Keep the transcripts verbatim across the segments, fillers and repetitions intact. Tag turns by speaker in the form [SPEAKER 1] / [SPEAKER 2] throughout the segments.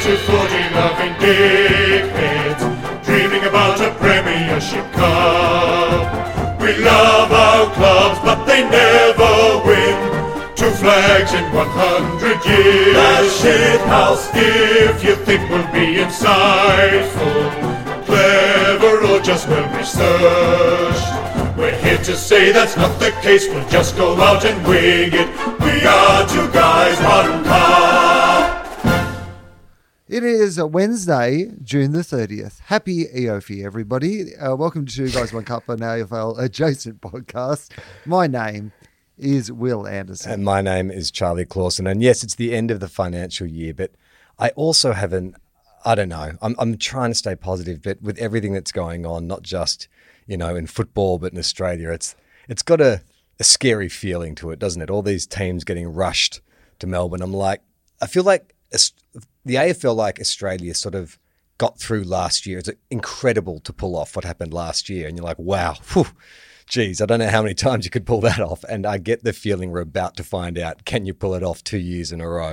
[SPEAKER 1] two footy-loving dickheads, dreaming about a Premiership Cup. We love our clubs, but they never win. Two flags in one hundred years. That shit house. If you think we'll be insightful, clever, or just well researched, we're here to say that's not the case. We'll just go out and wing it. We are two guys, one cup.
[SPEAKER 2] It is a Wednesday, June the thirtieth. Happy E O F I, everybody. Uh, welcome to Two Guys, One Cup, an A F L adjacent podcast. My name is Will Anderson.
[SPEAKER 3] And my name is Charlie Clausen. And yes, it's the end of the financial year, but I also haven't, I don't know, I'm, I'm trying to stay positive, but with everything that's going on, not just, you know, in football, but in Australia, it's it's got a, a scary feeling to it, doesn't it? All these teams getting rushed to Melbourne. I'm like, I feel like the A F L, like Australia, sort of got through last year. It's incredible to pull off what happened last year. And you're like, wow, whew, geez, I don't know how many times you could pull that off. And I get the feeling we're about to find out, can you pull it off two years in a row?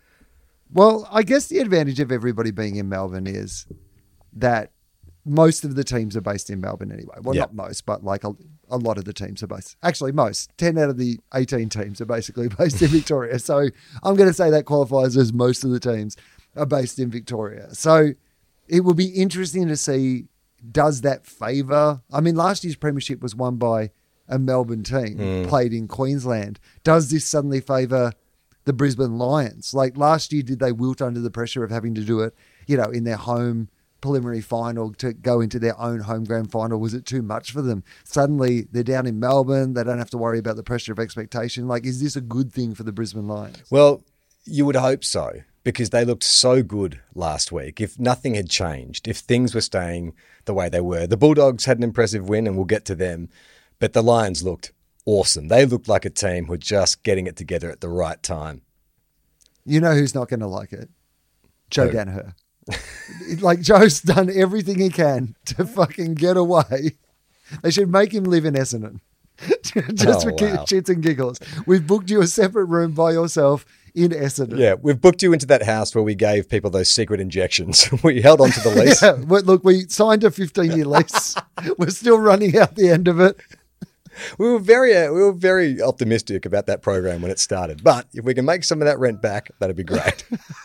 [SPEAKER 2] Well, I guess the advantage of everybody being in Melbourne is that most of the teams are based in Melbourne anyway. Well,
[SPEAKER 3] Yep.
[SPEAKER 2] not most, but like a, a lot of the teams are based. Actually, most. ten out of the eighteen teams are basically based in Victoria. So I'm going to say that qualifies as most of the teams are based in Victoria. So it will be interesting to see, does that favour? I mean, last year's premiership was won by a Melbourne team,
[SPEAKER 3] Mm.
[SPEAKER 2] played in Queensland. Does this suddenly favour the Brisbane Lions? Like last year, did they wilt under the pressure of having to do it, you know, in their home preliminary final to go into their own home grand final? Was it too much for them? Suddenly they're down in Melbourne. They don't have to worry about the pressure of expectation. Like, is this a good thing for the Brisbane Lions?
[SPEAKER 3] Well, you would hope so, because they looked so good last week. If nothing had changed, if things were staying the way they were, the Bulldogs had an impressive win and we'll get to them, but the Lions looked awesome. They looked like a team who were just getting it together at the right time.
[SPEAKER 2] You know who's not going to like it? Joe
[SPEAKER 3] Who?
[SPEAKER 2] Danaher. Like, Joe's done everything he can to fucking get away. They should make him live in Essendon. Just
[SPEAKER 3] Oh,
[SPEAKER 2] for ki-
[SPEAKER 3] wow.
[SPEAKER 2] shits and giggles. We've booked you a separate room by yourself in Essendon.
[SPEAKER 3] Yeah, we've booked you into that house where we gave people those secret injections. We held on to the lease.
[SPEAKER 2] Yeah, well, look, we signed a fifteen-year lease. We're still running out the end of it.
[SPEAKER 3] We were very uh, we were very optimistic about that program when it started. But if we can make some of that rent back, that'd be great.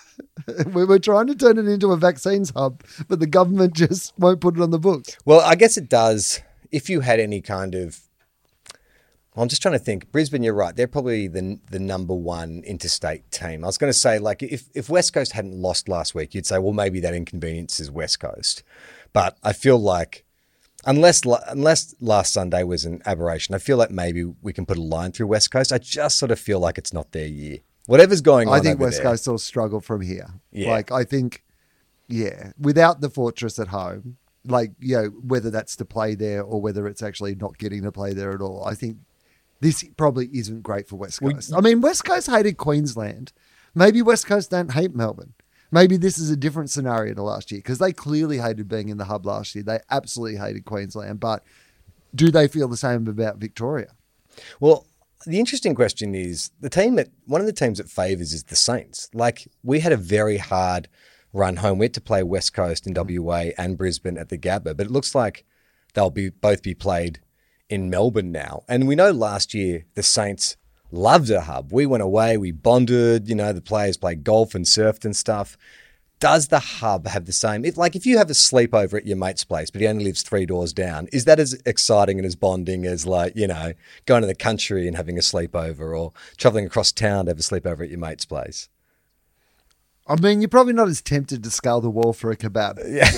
[SPEAKER 2] We were trying to turn it into a vaccines hub, but the government just won't put it on the books.
[SPEAKER 3] Well, I guess it does. If you had any kind of, I'm just trying to think. Brisbane, you're right. They're probably the the number one interstate team. I was going to say, like, if, if West Coast hadn't lost last week, you'd say, well, maybe that inconveniences West Coast. But I feel like, unless unless last Sunday was an aberration, I feel like maybe we can put a line through West Coast. I just sort of feel like it's not their year. Whatever's going on
[SPEAKER 2] I think
[SPEAKER 3] over
[SPEAKER 2] West
[SPEAKER 3] there.
[SPEAKER 2] Coast will struggle from here.
[SPEAKER 3] Yeah.
[SPEAKER 2] Like, I think, yeah, without the fortress at home, like, you know, whether that's to play there or whether it's actually not getting to play there at all, I think this probably isn't great for West
[SPEAKER 3] Well,
[SPEAKER 2] Coast. I mean, West Coast hated Queensland. Maybe West Coast don't hate Melbourne. Maybe this is a different scenario to last year, because they clearly hated being in the hub last year. They absolutely hated Queensland. But do they feel the same about Victoria?
[SPEAKER 3] Well, the interesting question is the team that one of the teams that favours is the Saints. Like, we had a very hard run home. We had to play West Coast in W A and Brisbane at the Gabba, but it looks like they'll be both be played in Melbourne now. And we know last year the Saints loved a hub. We went away, we bonded, you know, the players played golf and surfed and stuff. Does the hub have the same? If, like, if you have a sleepover at your mate's place, but he only lives three doors down, is that as exciting and as bonding as, like, you know, going to the country and having a sleepover, or traveling across town to have a sleepover at your mate's place?
[SPEAKER 2] I mean, you're probably not as tempted to scale the wall for a kebab.
[SPEAKER 3] Yeah.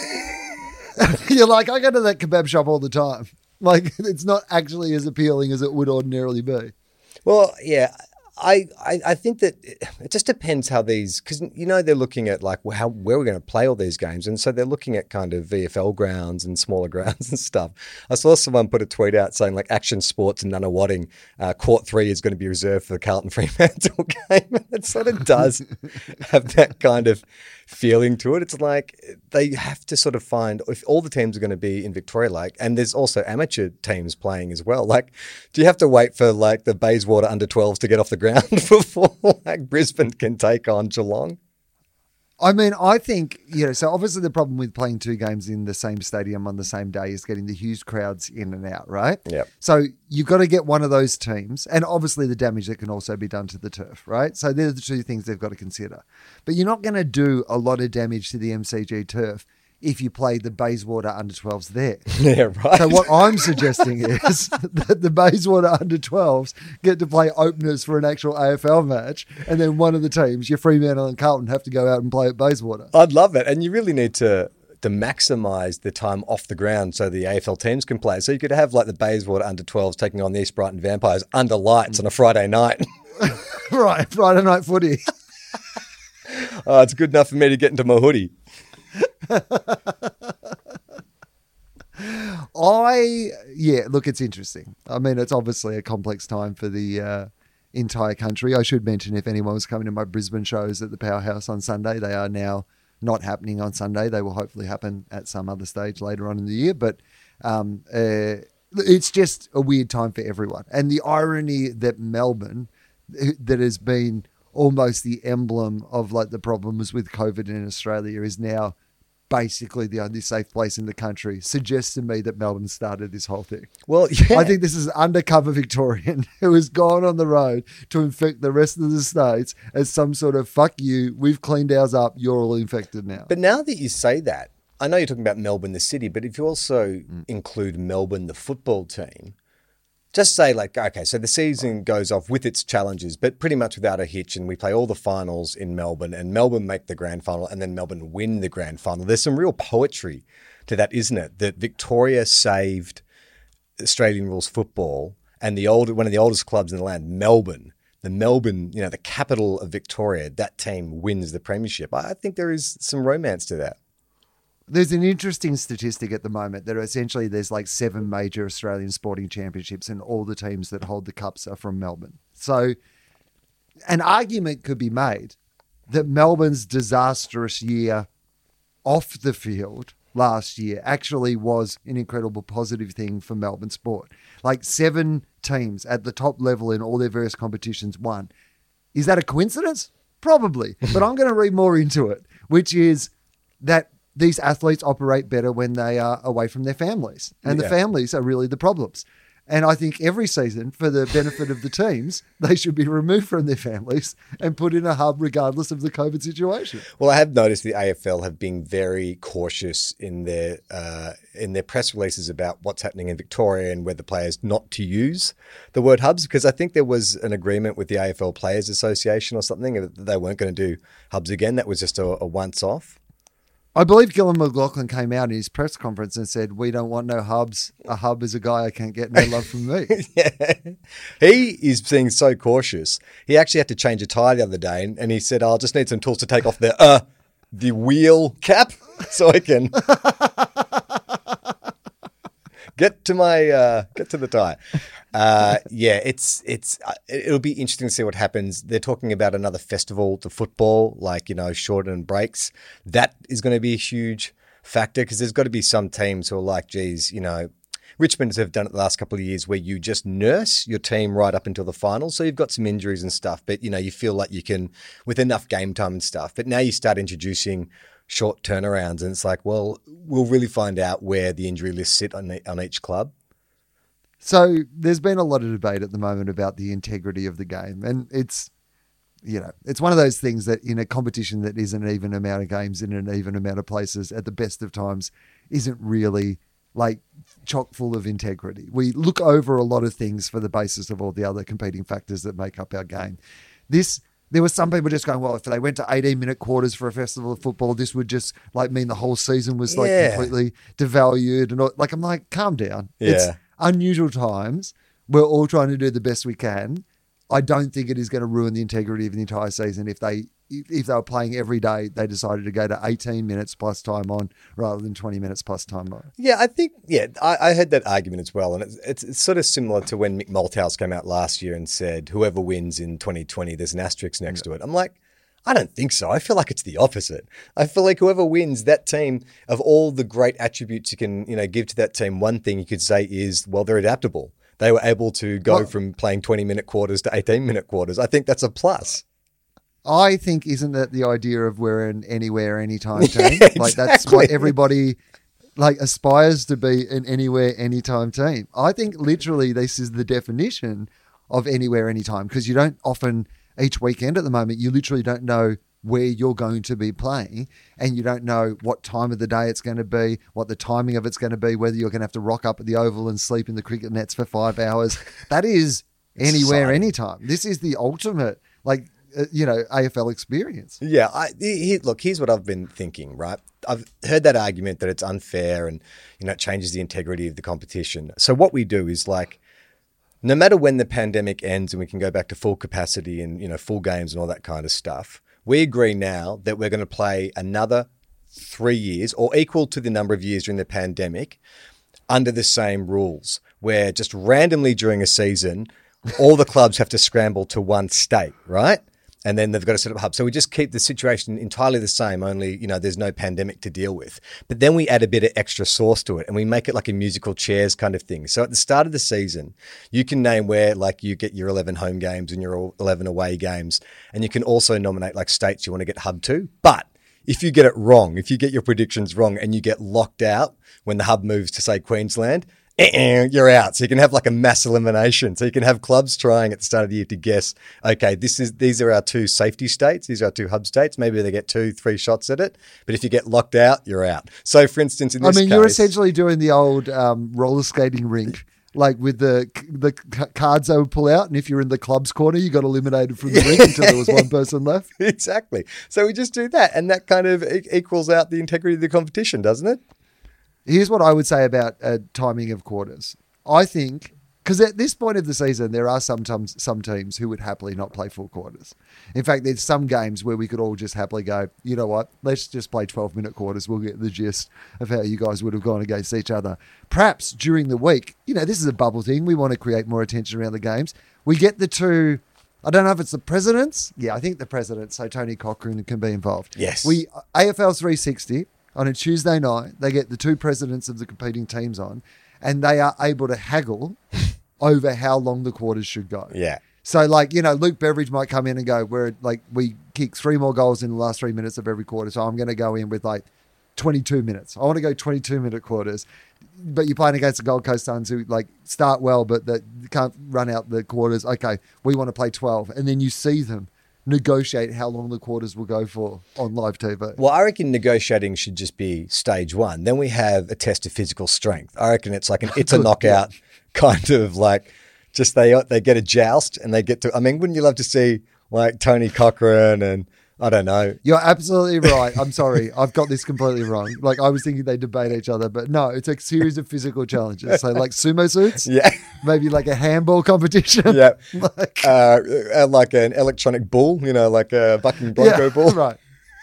[SPEAKER 2] You're like, I go to that kebab shop all the time. Like, it's not actually as appealing as it would ordinarily be.
[SPEAKER 3] Well, yeah, I, I, I think that it just depends how these, because, you know, they're looking at, like, how where we're going to play all these games. And so they're looking at kind of V F L grounds and smaller grounds and stuff. I saw someone put a tweet out saying, like, Action Sports in Nunawading, uh, Court three is going to be reserved for the Carlton Fremantle game. And it sort of does have that kind of feeling to it. It's like they have to sort of find, if all the teams are going to be in Victoria, like, and there's also amateur teams playing as well. Like, do you have to wait for, like, the Bayswater under twelves to get off the ground before, like, Brisbane can take on Geelong?
[SPEAKER 2] I mean, I think, you know, so obviously the problem with playing two games in the same stadium on the same day is getting the huge crowds in and out, right?
[SPEAKER 3] Yep.
[SPEAKER 2] So you've got to get one of those teams, and obviously the damage that can also be done to the turf, right? So they're the two things they've got to consider. But you're not going to do a lot of damage to the M C G turf if you play the Bayswater under twelves there.
[SPEAKER 3] Yeah, right.
[SPEAKER 2] So what I'm suggesting is that the Bayswater under twelves get to play openers for an actual A F L match, and then one of the teams, your Fremantle and Carlton, have to go out and play at Bayswater.
[SPEAKER 3] I'd love it. And you really need to to maximise the time off the ground so the A F L teams can play. So you could have like the Bayswater under twelves taking on the East Brighton Vampires under lights on a Friday night.
[SPEAKER 2] Right, Friday night footy.
[SPEAKER 3] Oh, it's good enough for me to get into my hoodie.
[SPEAKER 2] I, yeah, look, it's interesting. I mean, it's obviously a complex time for the uh, entire country. I should mention, if anyone was coming to my Brisbane shows at the Powerhouse on Sunday, they are now not happening on Sunday. They will hopefully happen at some other stage later on in the year. But um, uh, it's just a weird time for everyone. And the irony that Melbourne, that has been almost the emblem of like the problems with COVID in Australia, is now basically the only safe place in the country, suggests to me that Melbourne started this whole thing.
[SPEAKER 3] Well, yeah.
[SPEAKER 2] I think this is an undercover Victorian who has gone on the road to infect the rest of the states as some sort of, fuck you, we've cleaned ours up, you're all infected now.
[SPEAKER 3] But now that you say that, I know you're talking about Melbourne, the city, but if you also mm. include Melbourne, the football team, just say like, okay, so the season goes off with its challenges, but pretty much without a hitch, and we play all the finals in Melbourne, and Melbourne make the grand final, and then Melbourne win the grand final. There's some real poetry to that, isn't it? That Victoria saved Australian rules football, and the old one of the oldest clubs in the land, Melbourne, the Melbourne, you know, the capital of Victoria, that team wins the premiership. I think there is some romance to that.
[SPEAKER 2] There's an interesting statistic at the moment that essentially there's like seven major Australian sporting championships, and all the teams that hold the cups are from Melbourne. So an argument could be made that Melbourne's disastrous year off the field last year actually was an incredible positive thing for Melbourne sport. Like seven teams at the top level in all their various competitions won. Is that a coincidence? Probably. But I'm going to read more into it, which is that these athletes operate better when they are away from their families, and
[SPEAKER 3] Yeah.
[SPEAKER 2] the families are really the problems. And I think every season, for the benefit of the teams, they should be removed from their families and put in a hub regardless of the COVID situation.
[SPEAKER 3] Well, I have noticed the A F L have been very cautious in their uh, in their press releases about what's happening in Victoria and whether players not to use the word hubs, because I think there was an agreement with the A F L Players Association or something that they weren't going to do hubs again. That was just a, a once-off.
[SPEAKER 2] I believe Gillon McLaughlin came out in his press conference and said, we don't want no hubs. A hub is a guy I can't get no love from me.
[SPEAKER 3] Yeah. He is being so cautious. He actually had to change a tyre the other day, and, and he said, oh, I just need some tools to take off the uh, the wheel cap so I can get to my uh, get to the tyre. Uh, yeah, it's it's uh, it'll be interesting to see what happens. They're talking about another festival to football, like, you know, shortened breaks. That is going to be a huge factor, because there's got to be some teams who are like, geez, you know, Richmond have done it the last couple of years where you just nurse your team right up until the finals. So you've got some injuries and stuff, but, you know, you feel like you can, with enough game time and stuff. But now you start introducing short turnarounds, and it's like, well, we'll really find out where the injury lists sit on, on each club.
[SPEAKER 2] So there's been a lot of debate at the moment about the integrity of the game. And it's, you know, it's one of those things that in a competition that isn't an even amount of games in an even amount of places at the best of times isn't really like chock full of integrity. We look over a lot of things for the basis of all the other competing factors that make up our game. This, there were some people just going, well, if they went to eighteen minute quarters for a festival of football, this would just like mean the whole season was like
[SPEAKER 3] Yeah.
[SPEAKER 2] completely devalued. And all, like, I'm like, calm down.
[SPEAKER 3] Yeah.
[SPEAKER 2] It's unusual times. We're all trying to do the best we can. I don't think it is going to ruin the integrity of the entire season if they if they were playing every day, they decided to go to eighteen minutes plus time on rather than twenty minutes plus time on.
[SPEAKER 3] Yeah, I think, yeah, I, I heard that argument as well. And it's, it's, it's sort of similar to when Mick Malthouse came out last year and said, whoever wins in twenty twenty, there's an asterisk next to it. I'm like, I don't think so. I feel like it's the opposite. I feel like whoever wins, that team, of all the great attributes you can, you know, give to that team, one thing you could say is, well, they're adaptable. They were able to go
[SPEAKER 2] Well,
[SPEAKER 3] from playing twenty minute quarters to eighteen minute quarters. I think that's a plus.
[SPEAKER 2] I think, isn't that the idea of we're an anywhere, anytime team?
[SPEAKER 3] Yeah,
[SPEAKER 2] Like that's
[SPEAKER 3] exactly.
[SPEAKER 2] what everybody like aspires to be, an anywhere, anytime team. I think literally this is the definition of anywhere, anytime, because you don't often each weekend at the moment, you literally don't know where you're going to be playing, and you don't know what time of the day it's going to be, what the timing of it's going to be, whether you're going to have to rock up at the Oval and sleep in the cricket nets for five hours. That is anywhere,
[SPEAKER 3] Exciting.
[SPEAKER 2] anytime. This is the ultimate, like, uh, you know, A F L experience.
[SPEAKER 3] Yeah, I, he, look, here's what I've been thinking, right? I've heard that argument that it's unfair and, you know, it changes the integrity of the competition. So what we do is like, no matter when the pandemic ends and we can go back to full capacity and, you know, full games and all that kind of stuff, we agree now that we're going to play another three years or equal to the number of years during the pandemic under the same rules, where just randomly during a season, all the clubs have to scramble to one state, right? And then they've got to set up hubs. So we just keep the situation entirely the same, only, you know, there's no pandemic to deal with. But then we add a bit of extra sauce to it and we make it like a musical chairs kind of thing. So at the start of the season, you can name where like you get your eleven home games and your eleven away games. And you can also nominate like states you want to get hub to. But if you get it wrong, if you get your predictions wrong and you get locked out when the hub moves to say Queensland, eh-eh, you're out. So you can have like a mass elimination. So you can have clubs trying at the start of the year to guess, okay, this is these are our two safety states. These are our two hub states. Maybe they get two, three shots at it. But if you get locked out, you're out. So for instance, in
[SPEAKER 2] I
[SPEAKER 3] this
[SPEAKER 2] mean,
[SPEAKER 3] case,
[SPEAKER 2] you're essentially doing the old um, roller skating rink, like with the the c- cards they would pull out, and if you're in the club's corner, you got eliminated from the rink until there was one person left.
[SPEAKER 3] exactly. So we just do that, and that kind of e- equals out the integrity of the competition, doesn't it?
[SPEAKER 2] Here's what I would say about uh, timing of quarters. I think, because at this point of the season, there are sometimes some teams who would happily not play full quarters. In fact, there's some games where we could all just happily go, you know what, let's just play twelve-minute quarters. We'll get the gist of how you guys would have gone against each other. Perhaps during the week, you know, this is a bubble thing. We want to create more attention around the games. We get the two, I don't know if it's the presidents. Yeah, I think the presidents, so Tony Cochrane can be involved.
[SPEAKER 3] Yes.
[SPEAKER 2] We A F L three sixty. On a Tuesday night, they get the two presidents of the competing teams on, and they are able to haggle over how long the quarters should go.
[SPEAKER 3] Yeah.
[SPEAKER 2] So, like, you know, Luke Beveridge might come in and go, we're like, we kick three more goals in the last three minutes of every quarter, so I'm going to go in with like twenty-two minutes. I want to go twenty-two minute quarters. But you're playing against the Gold Coast Suns who like start well, but that can't run out the quarters. Okay, we want to play twelve. And then you see them negotiate how long the quarters will go for on live T V.
[SPEAKER 3] Well, I reckon negotiating should just be stage one. Then we have a test of physical strength. I reckon it's like an it's a knockout kind of like just they they get a joust and they get to. I mean, wouldn't you love to see like Tony Cochrane and I don't know.
[SPEAKER 2] You're absolutely right. I'm sorry. I've got this completely wrong. Like I was thinking they debate each other, but no, it's a series of physical challenges. So like sumo suits,
[SPEAKER 3] Yeah.
[SPEAKER 2] maybe like a handball competition.
[SPEAKER 3] Yeah.
[SPEAKER 2] like,
[SPEAKER 3] Uh, uh, like an electronic bull, you know, like a bucking bronco
[SPEAKER 2] yeah,
[SPEAKER 3] bull.
[SPEAKER 2] right.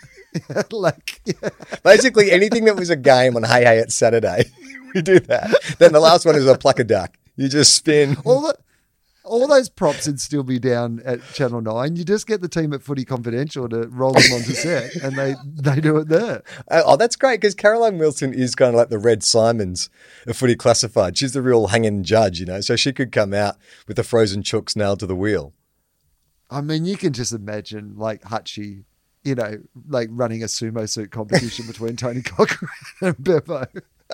[SPEAKER 2] like, yeah.
[SPEAKER 3] Basically anything that was a game on Hey Hey It's Saturday, we do that. Then the last one is a pluck a duck. You just spin.
[SPEAKER 2] all the all those props would still be down at Channel Nine. You just get the team at Footy Confidential to roll them onto set, and they they do it there.
[SPEAKER 3] Oh, oh, that's great because Caroline Wilson is kind of like the Red Simons of Footy Classified. She's the real hanging judge, you know, so she could come out with the frozen chooks nailed to the wheel.
[SPEAKER 2] I mean, you can just imagine like Hutchie, you know, like running a sumo suit competition between Tony Cochrane and Bevo.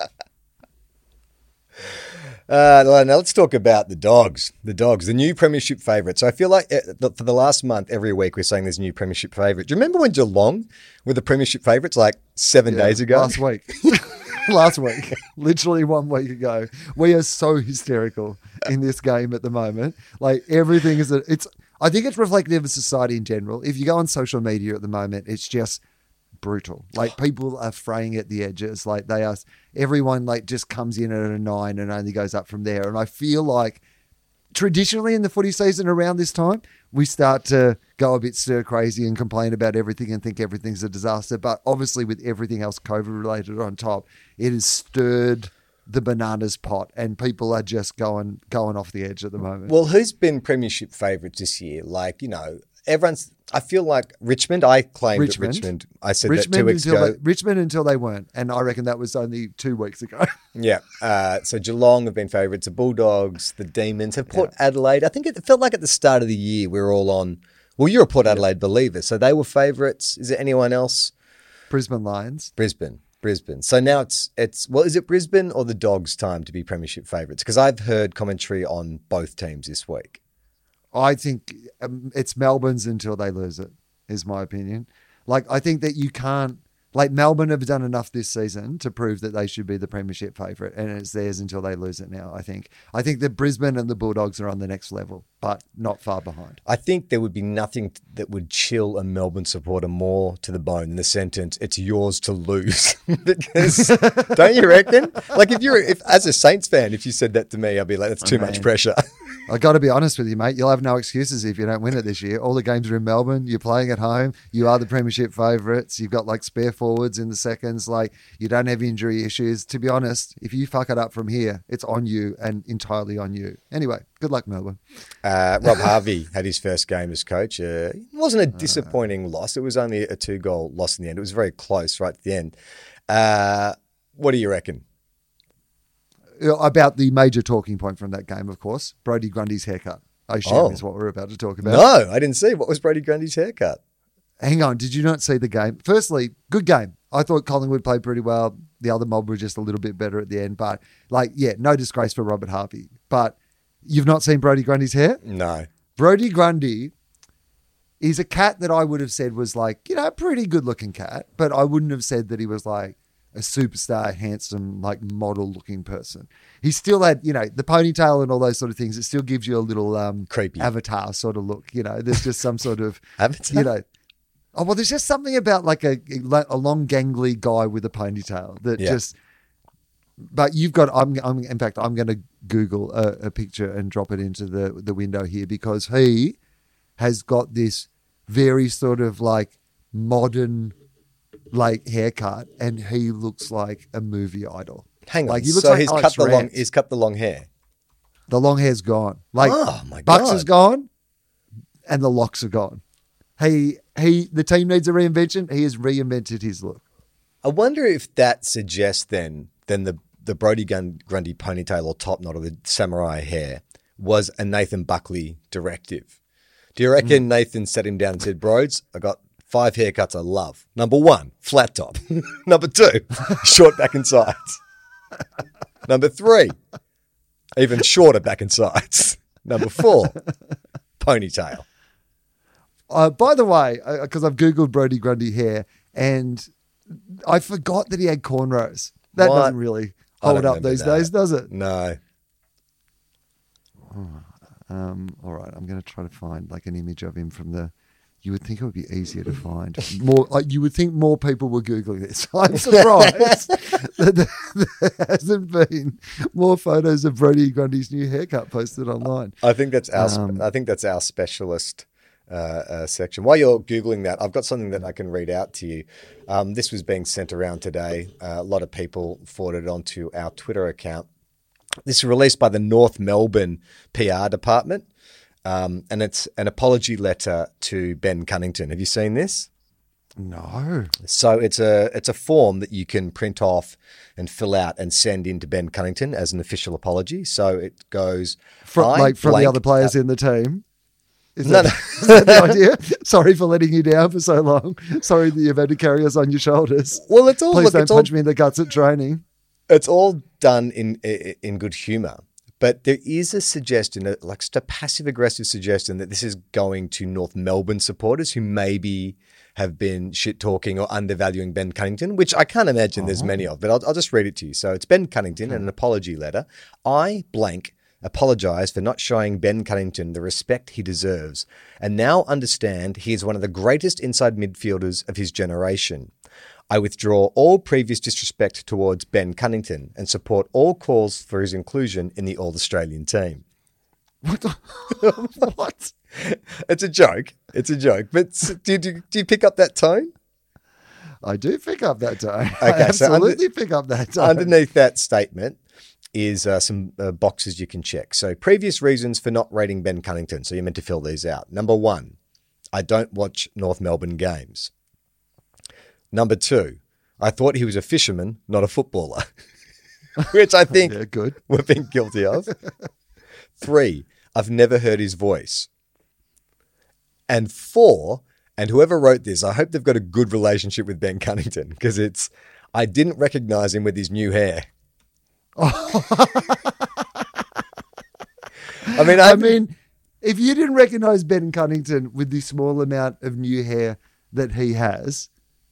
[SPEAKER 3] Uh, now let's talk about the Dogs. The Dogs, the new premiership favourites. So I feel like uh, for the last month, every week we're saying there's a new premiership favourite. Do you remember when Geelong were the premiership favourites like seven
[SPEAKER 2] Yeah,
[SPEAKER 3] days ago?
[SPEAKER 2] Last week. last week. Literally one week ago. We are so hysterical in this game at the moment. Like everything is, a, it's, I think it's reflective of society in general. If you go on social media at the moment, it's just brutal. Like people are fraying at the edges. Like they are, everyone like just comes in at a nine and only goes up from there. And I feel like traditionally in the footy season around this time, we start to go a bit stir crazy and complain about everything and think everything's a disaster. But obviously with everything else COVID related on top, it has stirred the bananas pot and people are just going going off the edge at the moment.
[SPEAKER 3] Well, who's been premiership favourites this year? Like, you know, everyone's, I feel like Richmond, I claimed
[SPEAKER 2] Richmond.
[SPEAKER 3] that Richmond, I said
[SPEAKER 2] Richmond
[SPEAKER 3] that two weeks
[SPEAKER 2] until
[SPEAKER 3] ago.
[SPEAKER 2] they, Richmond until they weren't. And I reckon that was only two weeks ago.
[SPEAKER 3] Yeah. Uh, so Geelong have been favourites. The Bulldogs, the Demons have put Adelaide. I think it felt like at the start of the year we were all on Well, you're a Port Adelaide believer, so they were favourites. Is there anyone else?
[SPEAKER 2] Brisbane Lions.
[SPEAKER 3] Brisbane. Brisbane. So now it's, it's well, is it Brisbane or the Dogs' time to be premiership favourites? Because I've heard commentary on both teams this week.
[SPEAKER 2] I think um, it's Melbourne's until they lose it, is my opinion. Like, I think that you can't, like, Melbourne have done enough this season to prove that they should be the premiership favourite, and it's theirs until they lose it now, I think. I think that Brisbane and the Bulldogs are on the next level, but not far behind.
[SPEAKER 3] I think there would be nothing that would chill a Melbourne supporter more to the bone than the sentence, it's yours to lose. Because, don't you reckon? Like, if you're, if as a Saints fan, if you said that to me, I'd be like, that's too
[SPEAKER 2] Oh,
[SPEAKER 3] much
[SPEAKER 2] man.
[SPEAKER 3] pressure.
[SPEAKER 2] I got to be honest with you, mate. You'll have no excuses if you don't win it this year. All the games are in Melbourne. You're playing at home. You are the premiership favourites. You've got like spare forwards in the seconds. Like, you don't have injury issues. To be honest, if you fuck it up from here, it's on you and entirely on you. Anyway, good luck, Melbourne.
[SPEAKER 3] Uh, Rob Harvey had his first game as coach. Uh, it wasn't a disappointing loss. It was only a two-goal loss in the end. It was very close right at the end. Uh, what do you reckon?
[SPEAKER 2] About the major talking point from that game, of course, Brodie Grundy's haircut. I assume
[SPEAKER 3] Oh.
[SPEAKER 2] is what we're about to talk about.
[SPEAKER 3] No, I didn't see. What was Brodie Grundy's haircut?
[SPEAKER 2] Hang on, did you not see the game? Firstly, good game. I thought Collingwood played pretty well. The other mob were just a little bit better at the end. But, like, yeah, no disgrace for Robert Harvey. But you've not seen Brodie Grundy's hair?
[SPEAKER 3] No.
[SPEAKER 2] Brodie Grundy is a cat that I would have said was like, you know, a pretty good looking cat. But I wouldn't have said that he was like a superstar, handsome, like model looking person. He still had, you know, the ponytail and all those sort of things. It still gives you a little um,
[SPEAKER 3] Creepy.
[SPEAKER 2] Avatar sort of look. You know, there's just some sort of,
[SPEAKER 3] Avatar?
[SPEAKER 2] you know, oh, well, there's just something about like a, a long gangly guy with a ponytail that
[SPEAKER 3] Yeah.
[SPEAKER 2] just, but you've got, I'm, I'm in fact, I'm going to Google a, a picture and drop it into the, the window here because he has got this very sort of like modern like haircut and he looks like a movie idol.
[SPEAKER 3] Hang on.
[SPEAKER 2] Like, he looks
[SPEAKER 3] so
[SPEAKER 2] like
[SPEAKER 3] he's
[SPEAKER 2] Alex
[SPEAKER 3] cut the long.
[SPEAKER 2] Rance.
[SPEAKER 3] He's cut the long hair.
[SPEAKER 2] The long hair's gone. Like
[SPEAKER 3] Oh, my
[SPEAKER 2] Bucks
[SPEAKER 3] God.
[SPEAKER 2] is gone and the locks are gone. He, he, the team needs a reinvention. He has reinvented his look.
[SPEAKER 3] I wonder if that suggests then then the the Brodie Gun- Grundy ponytail or top knot or the samurai hair was a Nathan Buckley directive. Do you reckon
[SPEAKER 2] Mm.
[SPEAKER 3] Nathan sat him down and said, Broads, I got five haircuts I love. Number one, flat top. Number two, short back and sides. Number three, even shorter back and sides. Number four, ponytail.
[SPEAKER 2] Uh, by the way, because I've Googled Brodie Grundy hair and I forgot that he had cornrows. That
[SPEAKER 3] What?
[SPEAKER 2] doesn't really
[SPEAKER 3] I
[SPEAKER 2] hold
[SPEAKER 3] don't
[SPEAKER 2] up
[SPEAKER 3] remember
[SPEAKER 2] these
[SPEAKER 3] that.
[SPEAKER 2] days, does it?
[SPEAKER 3] No.
[SPEAKER 2] Um, all right, I'm going to try to find like an image of him from the. You would think it would be easier to find more. Like, you would think more people were googling this. I'm surprised that there hasn't been more photos of Brodie Grundy's new haircut posted online.
[SPEAKER 3] I think that's our. spe-
[SPEAKER 2] Um,
[SPEAKER 3] I think that's our specialist uh, uh, section. While you're googling that, I've got something that I can read out to you. Um, this was being sent around today. Uh, a lot of people forwarded it onto our Twitter account. This is released by the North Melbourne P R department, um, and it's an apology letter to Ben Cunnington. Have you seen this?
[SPEAKER 2] No.
[SPEAKER 3] So it's a it's a form that you can print off and fill out and send in to Ben Cunnington as an official apology. So it goes
[SPEAKER 2] From,
[SPEAKER 3] I
[SPEAKER 2] like from the
[SPEAKER 3] blank-
[SPEAKER 2] other players in the team. Is
[SPEAKER 3] No,
[SPEAKER 2] that,
[SPEAKER 3] no.
[SPEAKER 2] is that the idea? Sorry for letting you down for so long. Sorry that you've had to carry us on your shoulders.
[SPEAKER 3] Well, it's all
[SPEAKER 2] Please
[SPEAKER 3] look,
[SPEAKER 2] don't
[SPEAKER 3] it's all
[SPEAKER 2] punch me in the guts at training.
[SPEAKER 3] it's all done in in good humor, but there is a suggestion, a- like just a passive aggressive suggestion, that this is going to North Melbourne supporters who maybe have been shit talking or undervaluing Ben Cunnington, which I can't imagine there's many of. But I'll, I'll just read it to you. So it's Ben Cunnington and an apology letter. I blank apologise for not showing Ben Cunnington the respect he deserves, and now understand he is one of the greatest inside midfielders of his generation. I withdraw all previous disrespect towards Ben Cunnington and support all calls for his inclusion in the All-Australian team.
[SPEAKER 2] What? The, what?
[SPEAKER 3] It's a joke. It's a joke. But s- do you, do you pick up that tone?
[SPEAKER 2] I do pick up that tone. I
[SPEAKER 3] Okay, so under-
[SPEAKER 2] absolutely pick up that tone.
[SPEAKER 3] Underneath that statement is uh, some uh, boxes you can check. So previous reasons for not rating Ben Cunnington. So you're meant to fill these out. Number one, I don't watch North Melbourne games. Number two, I thought he was a fisherman, not a footballer, which I think
[SPEAKER 2] Yeah, good.
[SPEAKER 3] we've been guilty of. Three, I've never heard his voice. And four, and whoever wrote this, I hope they've got a good relationship with Ben Cunnington because it's, I didn't recognize him with his new hair. I mean, I,
[SPEAKER 2] I mean, if you didn't recognize Ben Cunnington with the small amount of new hair that he has,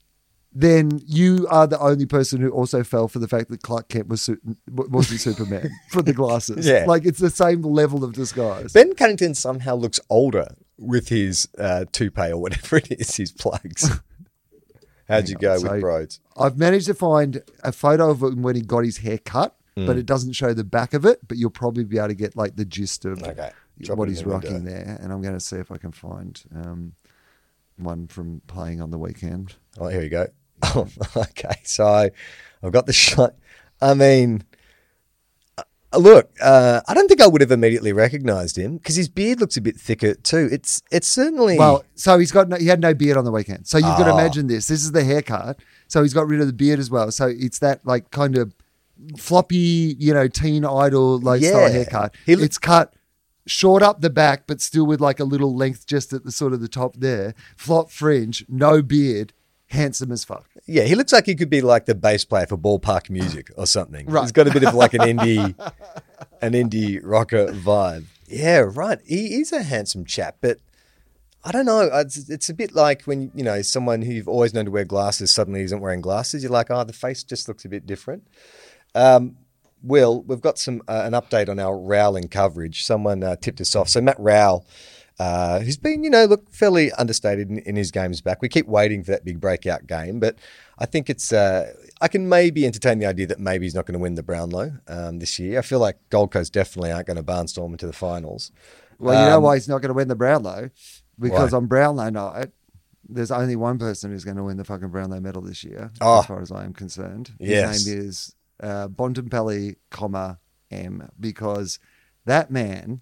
[SPEAKER 2] then you are the only person who also fell for the fact that Clark Kent was su- wasn't Superman for the glasses.
[SPEAKER 3] Yeah.
[SPEAKER 2] Like it's the same level of disguise.
[SPEAKER 3] Ben Cunnington somehow looks older with his uh, toupee or whatever it is, his plugs. How'd you go
[SPEAKER 2] So,
[SPEAKER 3] with Rhodes?
[SPEAKER 2] I've managed to find a photo of him when he got his hair cut,
[SPEAKER 3] Mm.
[SPEAKER 2] but it doesn't show the back of it, but you'll probably be able to get like the gist of
[SPEAKER 3] Okay. Drop
[SPEAKER 2] what
[SPEAKER 3] it in
[SPEAKER 2] he's
[SPEAKER 3] the
[SPEAKER 2] rocking
[SPEAKER 3] window.
[SPEAKER 2] there. And I'm going to see if I can find um, one from playing on the weekend.
[SPEAKER 3] Oh, here we go. Oh, okay. So I've got the shot. I mean, uh, look, uh, I don't think I would have immediately recognized him because his beard looks a bit thicker too. It's it's certainly
[SPEAKER 2] Well, so he's got no, he had no beard on the weekend. So you've got to
[SPEAKER 3] Oh.
[SPEAKER 2] imagine this. This is the haircut. So he's got rid of the beard as well. So it's that like kind of floppy, you know, teen idol like
[SPEAKER 3] Yeah.
[SPEAKER 2] style haircut.
[SPEAKER 3] He look-
[SPEAKER 2] It's cut short up the back, but still with like a little length just at the sort of the top there. Flop fringe, no beard, handsome as fuck.
[SPEAKER 3] yeah. He looks like he could be like the bass player for Ballpark Music or something.
[SPEAKER 2] Right.
[SPEAKER 3] He's got a bit of like an indie, an indie rocker vibe. Yeah, right. He is a handsome chap, but I don't know. It's, it's a bit like when, you know, someone who you've always known to wear glasses suddenly isn't wearing glasses. You're like, oh, the face just looks a bit different. Um, Will, we've got some uh, an update on our Rowling coverage. Someone uh, tipped us off. So Matt Rowell, uh, who's been, you know, look, fairly understated in, in his games back. We keep waiting for that big breakout game, but I think it's, uh, I can maybe entertain the idea that maybe he's not going to win the Brownlow um, this year. I feel like Gold Coast definitely aren't going to barnstorm into the finals.
[SPEAKER 2] Well, you know
[SPEAKER 3] Um,
[SPEAKER 2] why he's not going to win the Brownlow? Because
[SPEAKER 3] Why?
[SPEAKER 2] on Brownlow night, there's only one person who's going to win the fucking Brownlow medal this year,
[SPEAKER 3] Oh.
[SPEAKER 2] as far as I am concerned. His
[SPEAKER 3] Yes.
[SPEAKER 2] name is uh, Bontempelli, comma M, because that man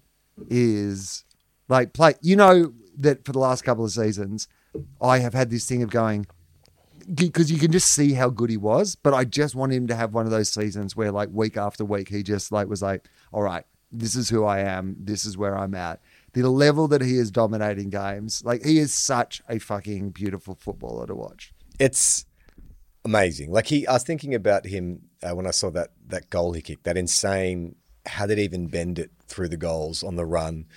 [SPEAKER 2] is like play. You know that for the last couple of seasons, I have had this thing of going because you can just see how good he was, but I just want him to have one of those seasons where like week after week he just like was like, all right, this is who I am, this is where I'm at. The level that he is dominating games, like he is such a fucking beautiful footballer to watch.
[SPEAKER 3] It's amazing. Like he, I was thinking about him uh, when I saw that that goal he kicked. That insane. How did he even bend it through the goals on the run?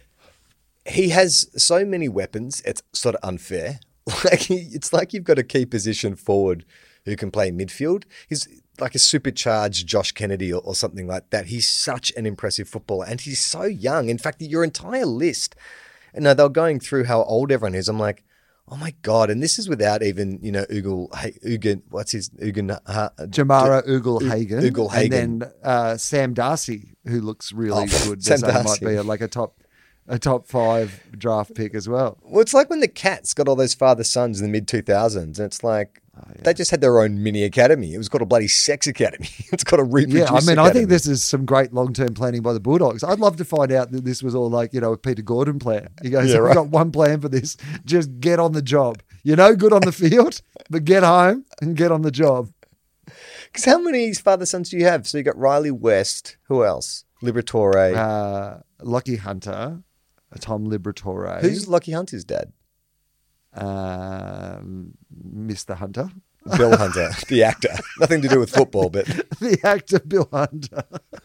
[SPEAKER 3] He has so many weapons. It's sort of unfair. Like he, it's like you've got a key position forward who can play midfield. He's like a supercharged Josh Kennedy or, or something like that. He's such an impressive footballer, and he's so young. In fact, your entire list. And now they're going through how old everyone is. I'm like, oh my God. And this is without even, you know, Ugal, Ugan, what's his, Ugan, uh,
[SPEAKER 2] Jamara Ugal Hagen,
[SPEAKER 3] Ugal Hagen.
[SPEAKER 2] and then uh, Sam Darcy, who looks really
[SPEAKER 3] Oh,
[SPEAKER 2] good.
[SPEAKER 3] Sam
[SPEAKER 2] Sam might
[SPEAKER 3] Darcy.
[SPEAKER 2] be a, like a top, a top five draft pick as well.
[SPEAKER 3] Well, it's like when the Cats got all those father sons in the mid two thousands, and it's like they just had their own mini academy. It was called a bloody sex academy. It's got a reproduce.
[SPEAKER 2] Yeah, I mean, I
[SPEAKER 3] academy.
[SPEAKER 2] think this is some great long-term planning by the Bulldogs. I'd love to find out that this was all like, you know, a Peter Gordon plan. He goes,
[SPEAKER 3] Yeah,
[SPEAKER 2] we've
[SPEAKER 3] right.
[SPEAKER 2] got one plan for this. Just get on the job. You're no good on the field, but get home and get on the job.
[SPEAKER 3] Because how many father sons do you have? So you got Riley West. Who else? Liberatore.
[SPEAKER 2] Uh, Lockie Hunter, Tom Liberatore.
[SPEAKER 3] Who's Lockie Hunter's dad?
[SPEAKER 2] um, Mister Hunter?
[SPEAKER 3] Bill Hunter, the actor. Nothing to do with football, but
[SPEAKER 2] The actor Bill Hunter.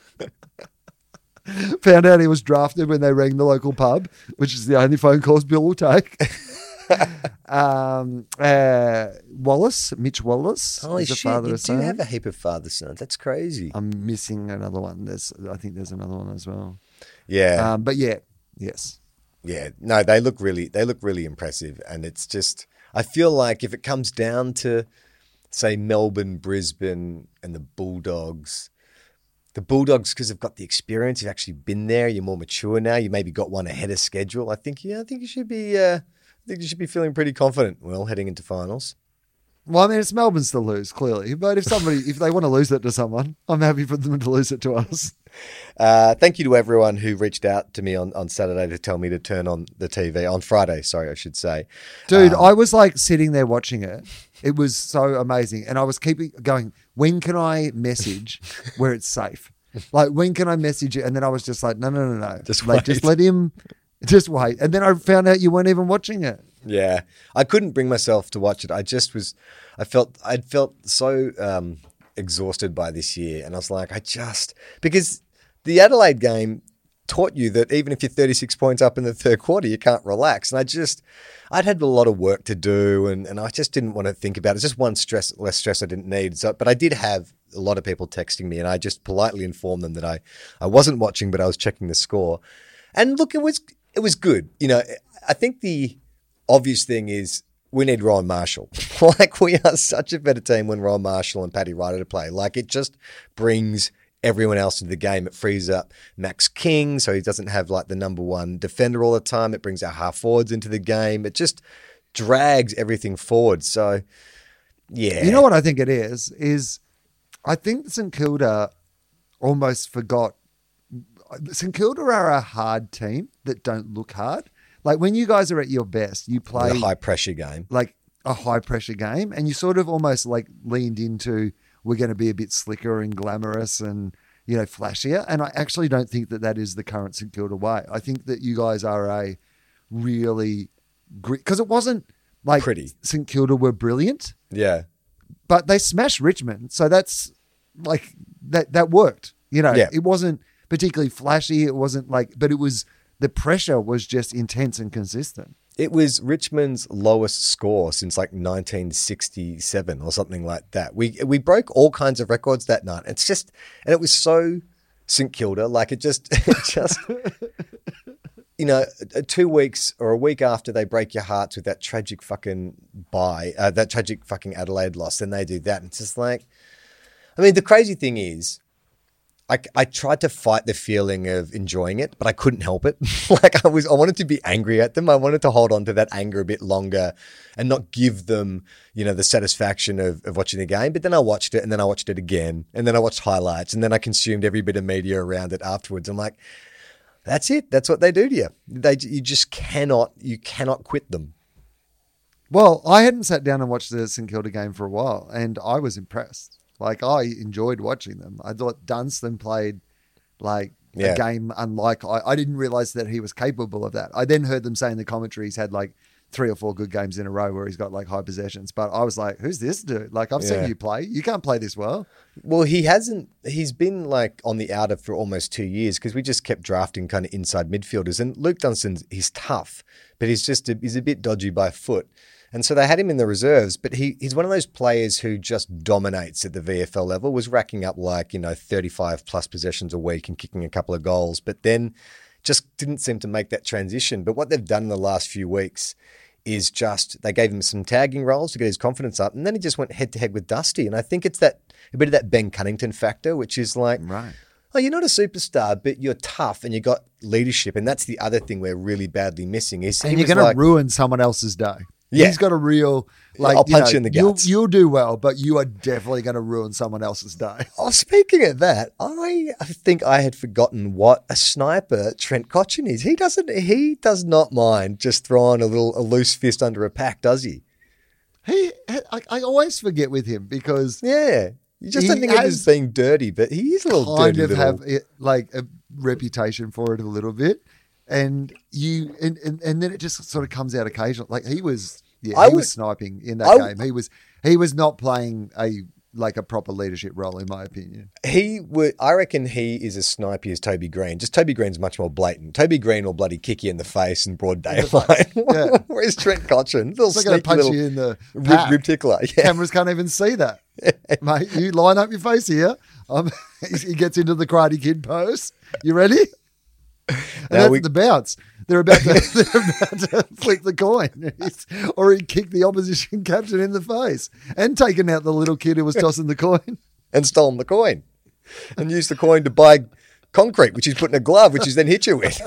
[SPEAKER 2] Found out he was drafted when they rang the local pub, which is the only phone calls Bill will take. um, uh, Wallace, Mitch Wallace.
[SPEAKER 3] holy
[SPEAKER 2] is the
[SPEAKER 3] shit,
[SPEAKER 2] father
[SPEAKER 3] you
[SPEAKER 2] of
[SPEAKER 3] do
[SPEAKER 2] son.
[SPEAKER 3] have a heap of father sons. That's crazy.
[SPEAKER 2] I'm missing another one. There's, I think there's another one as well.
[SPEAKER 3] Yeah.
[SPEAKER 2] Um, but yeah, yes.
[SPEAKER 3] Yeah, no, they look really, they look really impressive, and it's just, I feel like if it comes down to, say, Melbourne, Brisbane, and the Bulldogs, the Bulldogs because they've got the experience, you've actually been there, you're more mature now, you maybe got one ahead of schedule. I think, yeah, I think you should be, uh, I think you should be feeling pretty confident. Well, heading into finals.
[SPEAKER 2] Well, I mean, it's Melbourne's to lose, clearly. But if somebody, if they want to lose it to someone, I'm happy for them to lose it to us.
[SPEAKER 3] Uh, thank you to everyone who reached out to me on, on Saturday to tell me to turn on the T V on Friday. Sorry, I should say.
[SPEAKER 2] Dude,
[SPEAKER 3] Um,
[SPEAKER 2] I was like sitting there watching it. It was so amazing. And I was keeping going, when can I message where it's safe? Like, when can I message it? And then I was just like, no, no, no, no.
[SPEAKER 3] Just
[SPEAKER 2] like,
[SPEAKER 3] wait.
[SPEAKER 2] just let him Just wait. And then I found out you weren't even watching it.
[SPEAKER 3] Yeah, I couldn't bring myself to watch it. I just was, I felt, I'd felt so um, exhausted by this year. And I was like, I just, because the Adelaide game taught you that even if you're thirty-six points up in the third quarter, you can't relax. And I just, I'd had a lot of work to do and, and I just didn't want to think about it. It's just one stress, less stress I didn't need. So, but I did have a lot of people texting me and I just politely informed them that I, I wasn't watching, but I was checking the score. And look, it was, it was good. You know, I think the obvious thing is we need Ryan Marshall. Like we are such a better team when Ryan Marshall and Paddy Ryder to play. Like it just brings everyone else into the game. It frees up Max King so he doesn't have like the number one defender all the time. It brings our half forwards into the game. It just drags everything forward. So, yeah.
[SPEAKER 2] You know what I think it is? Is I think St Kilda almost forgot. St Kilda are a hard team that don't look hard. Like when you guys are at your best, you play
[SPEAKER 3] a high pressure game,
[SPEAKER 2] like a high pressure game, and you sort of almost like leaned into we're going to be a bit slicker and glamorous and you know flashier. And I actually don't think that that is the current St Kilda way. I think that you guys are a really great because it wasn't like
[SPEAKER 3] pretty.
[SPEAKER 2] St Kilda were brilliant,
[SPEAKER 3] yeah,
[SPEAKER 2] but they smashed Richmond, so that's like that that worked. You know,
[SPEAKER 3] yeah.
[SPEAKER 2] It wasn't particularly flashy. It wasn't like, but it was, the pressure was just intense and consistent.
[SPEAKER 3] It was Richmond's lowest score since like nineteen sixty-seven or something like that. We we broke all kinds of records that night. It's just, and it was so St Kilda, like it just, it just, you know, two weeks or a week after they break your hearts with that tragic fucking bye, uh, that tragic fucking Adelaide loss, then they do that. And it's just like, I mean, the crazy thing is, I, I tried to fight the feeling of enjoying it, but I couldn't help it. Like I was, I wanted to be angry at them. I wanted to hold on to that anger a bit longer and not give them, you know, the satisfaction of, of watching the game. But then I watched it and then I watched it again and then I watched highlights and then I consumed every bit of media around it afterwards. I'm like, that's it. That's what they do to you. They, you just cannot, you cannot quit them.
[SPEAKER 2] Well, I hadn't sat down and watched the St Kilda game for a while and I was impressed. Like, I enjoyed watching them. I thought Dunstan played like
[SPEAKER 3] Yeah.
[SPEAKER 2] a game unlike, I, I didn't realize that he was capable of that. I then heard them say in the commentary he's had like three or four good games in a row where he's got like high possessions. But I was like, who's this dude? Like, I've
[SPEAKER 3] Yeah.
[SPEAKER 2] seen you play. You can't play this well.
[SPEAKER 3] Well, he hasn't, he's been like on the outer for almost two years because we just kept drafting kind of inside midfielders. And Luke Dunstan's, he's tough, but he's just, a, he's a bit dodgy by foot. And so they had him in the reserves, but he he's one of those players who just dominates at the V F L level, was racking up like, you know, thirty-five plus possessions a week and kicking a couple of goals, but then just didn't seem to make that transition. But what they've done in the last few weeks is just, they gave him some tagging roles to get his confidence up, and then he just went head to head with Dusty. And I think it's that, a bit of that Ben Cunnington factor, which is like,
[SPEAKER 2] Right.
[SPEAKER 3] oh, you're not a superstar, but you're tough and you got leadership. And that's the other thing we're really badly missing is
[SPEAKER 2] And
[SPEAKER 3] he
[SPEAKER 2] you're
[SPEAKER 3] was
[SPEAKER 2] going
[SPEAKER 3] like,
[SPEAKER 2] to ruin someone else's day.
[SPEAKER 3] Yeah.
[SPEAKER 2] He's got a real, like,
[SPEAKER 3] I'll punch
[SPEAKER 2] know,
[SPEAKER 3] you in the
[SPEAKER 2] you'll-
[SPEAKER 3] guts.
[SPEAKER 2] You'll, do well, but you are definitely going to ruin someone else's day.
[SPEAKER 3] Oh, speaking of that, I think I had forgotten what a sniper Trent Cotchin is. He doesn't. He does not mind just throwing a little a loose fist under a pack, does he?
[SPEAKER 2] He, I, I always forget with him because
[SPEAKER 3] Yeah, you just
[SPEAKER 2] He
[SPEAKER 3] don't think of him
[SPEAKER 2] has
[SPEAKER 3] as being dirty, but he is a little
[SPEAKER 2] kind
[SPEAKER 3] dirty.
[SPEAKER 2] of
[SPEAKER 3] little,
[SPEAKER 2] have it, like a reputation for it a little bit, and you and, and and then it just sort of comes out occasionally. Like he was, yeah,
[SPEAKER 3] I
[SPEAKER 2] he
[SPEAKER 3] would-
[SPEAKER 2] was sniping in that
[SPEAKER 3] I-
[SPEAKER 2] game. He was he was not playing a like a proper leadership role, in my opinion.
[SPEAKER 3] He would. I reckon he is as snipey as Toby Green. Just Toby Green's much more blatant. Toby Green will bloody kick you in the face in broad daylight.
[SPEAKER 2] Yeah.
[SPEAKER 3] Where's Trent Cotchin? Little
[SPEAKER 2] It's not going
[SPEAKER 3] sneaky
[SPEAKER 2] to punch
[SPEAKER 3] little
[SPEAKER 2] you in the
[SPEAKER 3] rib,
[SPEAKER 2] pack.
[SPEAKER 3] rib tickler. Yeah.
[SPEAKER 2] Cameras can't even see that, mate. You line up your face here. Um, he gets into the Karate Kid pose. You ready? And
[SPEAKER 3] Now
[SPEAKER 2] that's
[SPEAKER 3] we-
[SPEAKER 2] the bounce. They're about to, they're about to flick the coin, He's- or he kicked the opposition captain in the face and taken out the little kid who was tossing the coin.
[SPEAKER 3] and stolen the coin and used the coin to buy concrete, which he's put in a glove, which he's then hit you with.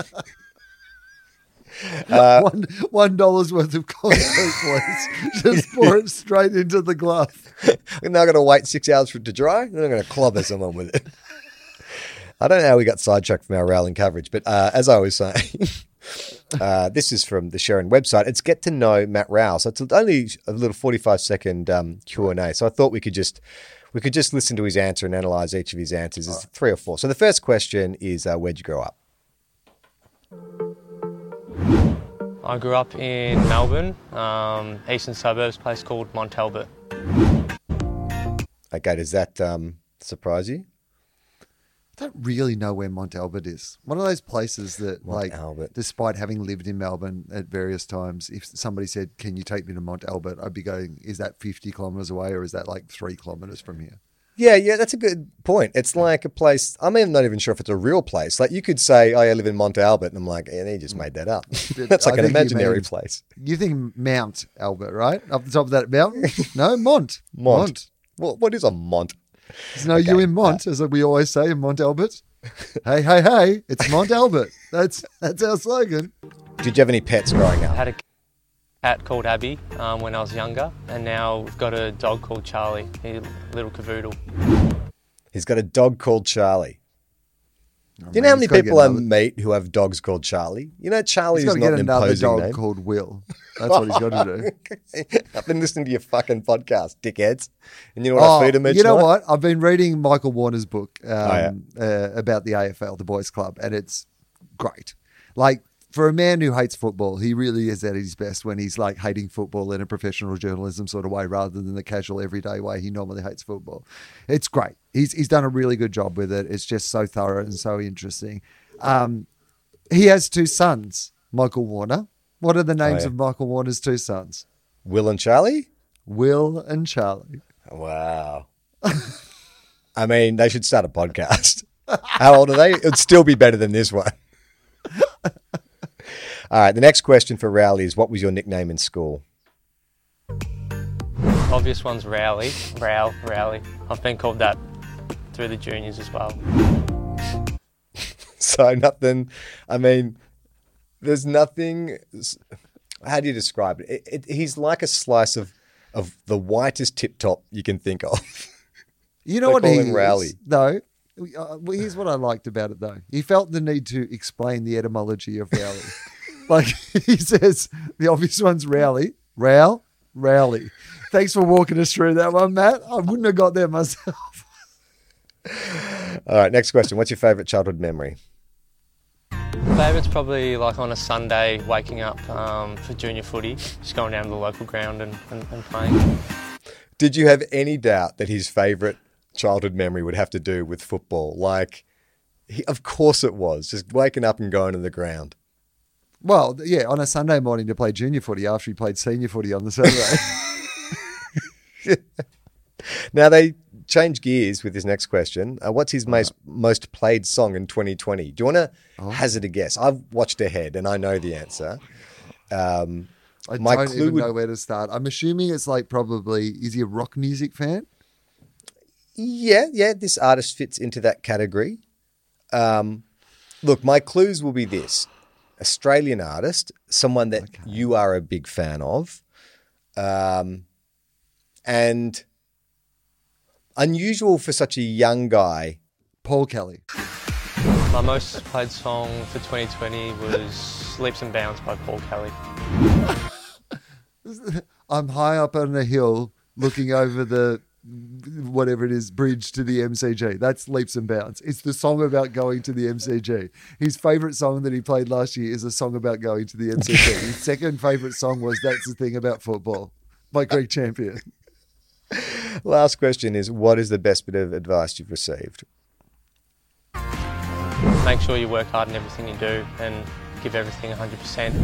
[SPEAKER 3] Uh,
[SPEAKER 2] one one dollar's worth of concrete, please. Just pour it straight into the glove.
[SPEAKER 3] And now I've got to wait six hours for it to dry, and then I'm going to clobber someone with it. I don't know how we got sidetracked from our railing coverage, but uh, as I was saying, uh, this is from the Sharon website. It's Get to Know Matt Rowell. So it's only a little forty-five second um, Q and A. So I thought we could just we could just listen to his answer and analyze each of his answers. It's three or four. So the first question is, uh, where'd you grow up?
[SPEAKER 4] I grew up in Melbourne, um, eastern suburbs, place called Montalbert.
[SPEAKER 3] Okay, does that um, surprise you?
[SPEAKER 2] I don't really know where Mont Albert is. One of those places that,
[SPEAKER 3] Mont
[SPEAKER 2] like,
[SPEAKER 3] Albert.
[SPEAKER 2] despite having lived in Melbourne at various times, if somebody said, "Can you take me to Mont Albert?" I'd be going, "Is that fifty kilometres away, or is that like three kilometres from here?"
[SPEAKER 3] Yeah, yeah, that's a good point. It's like a place, I mean, I'm not even sure if it's a real place. Like you could say, oh, I live in Mont Albert, and I'm like, yeah, they just made that up. That's like
[SPEAKER 2] I
[SPEAKER 3] an
[SPEAKER 2] think you
[SPEAKER 3] imaginary
[SPEAKER 2] mean-
[SPEAKER 3] place.
[SPEAKER 2] You think Mount Albert, right? Up the top of that mountain? No, Mont.
[SPEAKER 3] Mont. Well, what is a Mont?
[SPEAKER 2] There's no you in Mont, as we always say in Mont Albert. Hey, hey, hey, it's Mont Albert. That's that's our slogan.
[SPEAKER 3] Did you have any pets growing
[SPEAKER 4] I
[SPEAKER 3] up?
[SPEAKER 4] had a cat called Abby um, when I was younger, and now we've got a dog called Charlie, a little cavoodle.
[SPEAKER 3] He's got a dog called Charlie.
[SPEAKER 2] Oh,
[SPEAKER 3] Do you know how
[SPEAKER 2] man,
[SPEAKER 3] many
[SPEAKER 2] he's gotta
[SPEAKER 3] people
[SPEAKER 2] get
[SPEAKER 3] I
[SPEAKER 2] another-
[SPEAKER 3] meet who have dogs called Charlie? You know, Charlie
[SPEAKER 2] He's
[SPEAKER 3] is
[SPEAKER 2] got to
[SPEAKER 3] not
[SPEAKER 2] get
[SPEAKER 3] an
[SPEAKER 2] another
[SPEAKER 3] imposing
[SPEAKER 2] dog
[SPEAKER 3] name.
[SPEAKER 2] called Will. That's what he's got to do.
[SPEAKER 3] I've been listening to your fucking podcast, dickheads. And you know what
[SPEAKER 2] Oh,
[SPEAKER 3] I feed him each
[SPEAKER 2] you know
[SPEAKER 3] night?
[SPEAKER 2] what? I've been reading Michael Warner's book um,
[SPEAKER 3] Oh,
[SPEAKER 2] uh, about the A F L, the Boys Club, and it's great. Like, for a man who hates football, he really is at his best when he's like hating football in a professional journalism sort of way rather than the casual everyday way he normally hates football. It's great. He's he's done a really good job with it. It's just so thorough and so interesting. Um, he has two sons, Michael Warner. What are the names
[SPEAKER 3] yeah.
[SPEAKER 2] of Michael Warner's two sons?
[SPEAKER 3] Will and Charlie?
[SPEAKER 2] Will and Charlie.
[SPEAKER 3] Wow. I mean, they should start a podcast. How old are they? It'd still be better than this one. All right, the next question for Rowley is, what was your nickname in school?
[SPEAKER 4] Obvious one's Rowley, Row, Rowley. I've been called that through the juniors as well.
[SPEAKER 3] So nothing, I mean, there's nothing, how do you describe it? It, it? He's like a slice of, of the whitest tip top you can think of.
[SPEAKER 2] You know
[SPEAKER 3] They
[SPEAKER 2] what
[SPEAKER 3] call
[SPEAKER 2] he
[SPEAKER 3] him
[SPEAKER 2] is,
[SPEAKER 3] Rowley.
[SPEAKER 2] though? Uh, well, here's what I liked about it, though. He felt the need to explain the etymology of Rowley. Like, he says, the obvious one's Rowley. Row, Rowley. Thanks for walking us through that one, Matt. I wouldn't have got there myself.
[SPEAKER 3] All right, next question. What's your favourite childhood memory?
[SPEAKER 4] Favourite's probably like on a Sunday, waking up um, for junior footy, just going down to the local ground and, and, and playing.
[SPEAKER 3] Did you have any doubt that his favourite childhood memory would have to do with football? Like, he, of course it was, just waking up and going to the ground.
[SPEAKER 2] Well, yeah, on a Sunday morning to play junior footy after he played senior footy on the Saturday.
[SPEAKER 3] Now, they change gears with this next question. Uh, what's his most most played song in twenty twenty? Do you want to
[SPEAKER 2] Oh.
[SPEAKER 3] hazard a guess? I've watched ahead and I know the answer. Um,
[SPEAKER 2] I
[SPEAKER 3] My
[SPEAKER 2] don't
[SPEAKER 3] clue
[SPEAKER 2] even
[SPEAKER 3] would-
[SPEAKER 2] know where to start. I'm assuming it's like probably, is he a rock music fan?
[SPEAKER 3] yeah, yeah, this artist fits into that category. Um, look, my clues will be this. Australian artist, someone that you are a big fan of, um, and unusual for such a young guy.
[SPEAKER 2] Paul Kelly.
[SPEAKER 4] My most played song for twenty twenty was Leaps and Bounds by Paul Kelly.
[SPEAKER 2] I'm high up on a hill looking over the whatever it is bridge to the M C G. That's Leaps and Bounds. It's the song about going to the M C G. His favourite song that he played last year is a song about going to the M C G. His second favourite song was That's the Thing About Football by Greg Champion.
[SPEAKER 3] Last question is, what is the best bit of advice you've received?
[SPEAKER 4] Make sure you work hard in everything you do and give everything one hundred percent.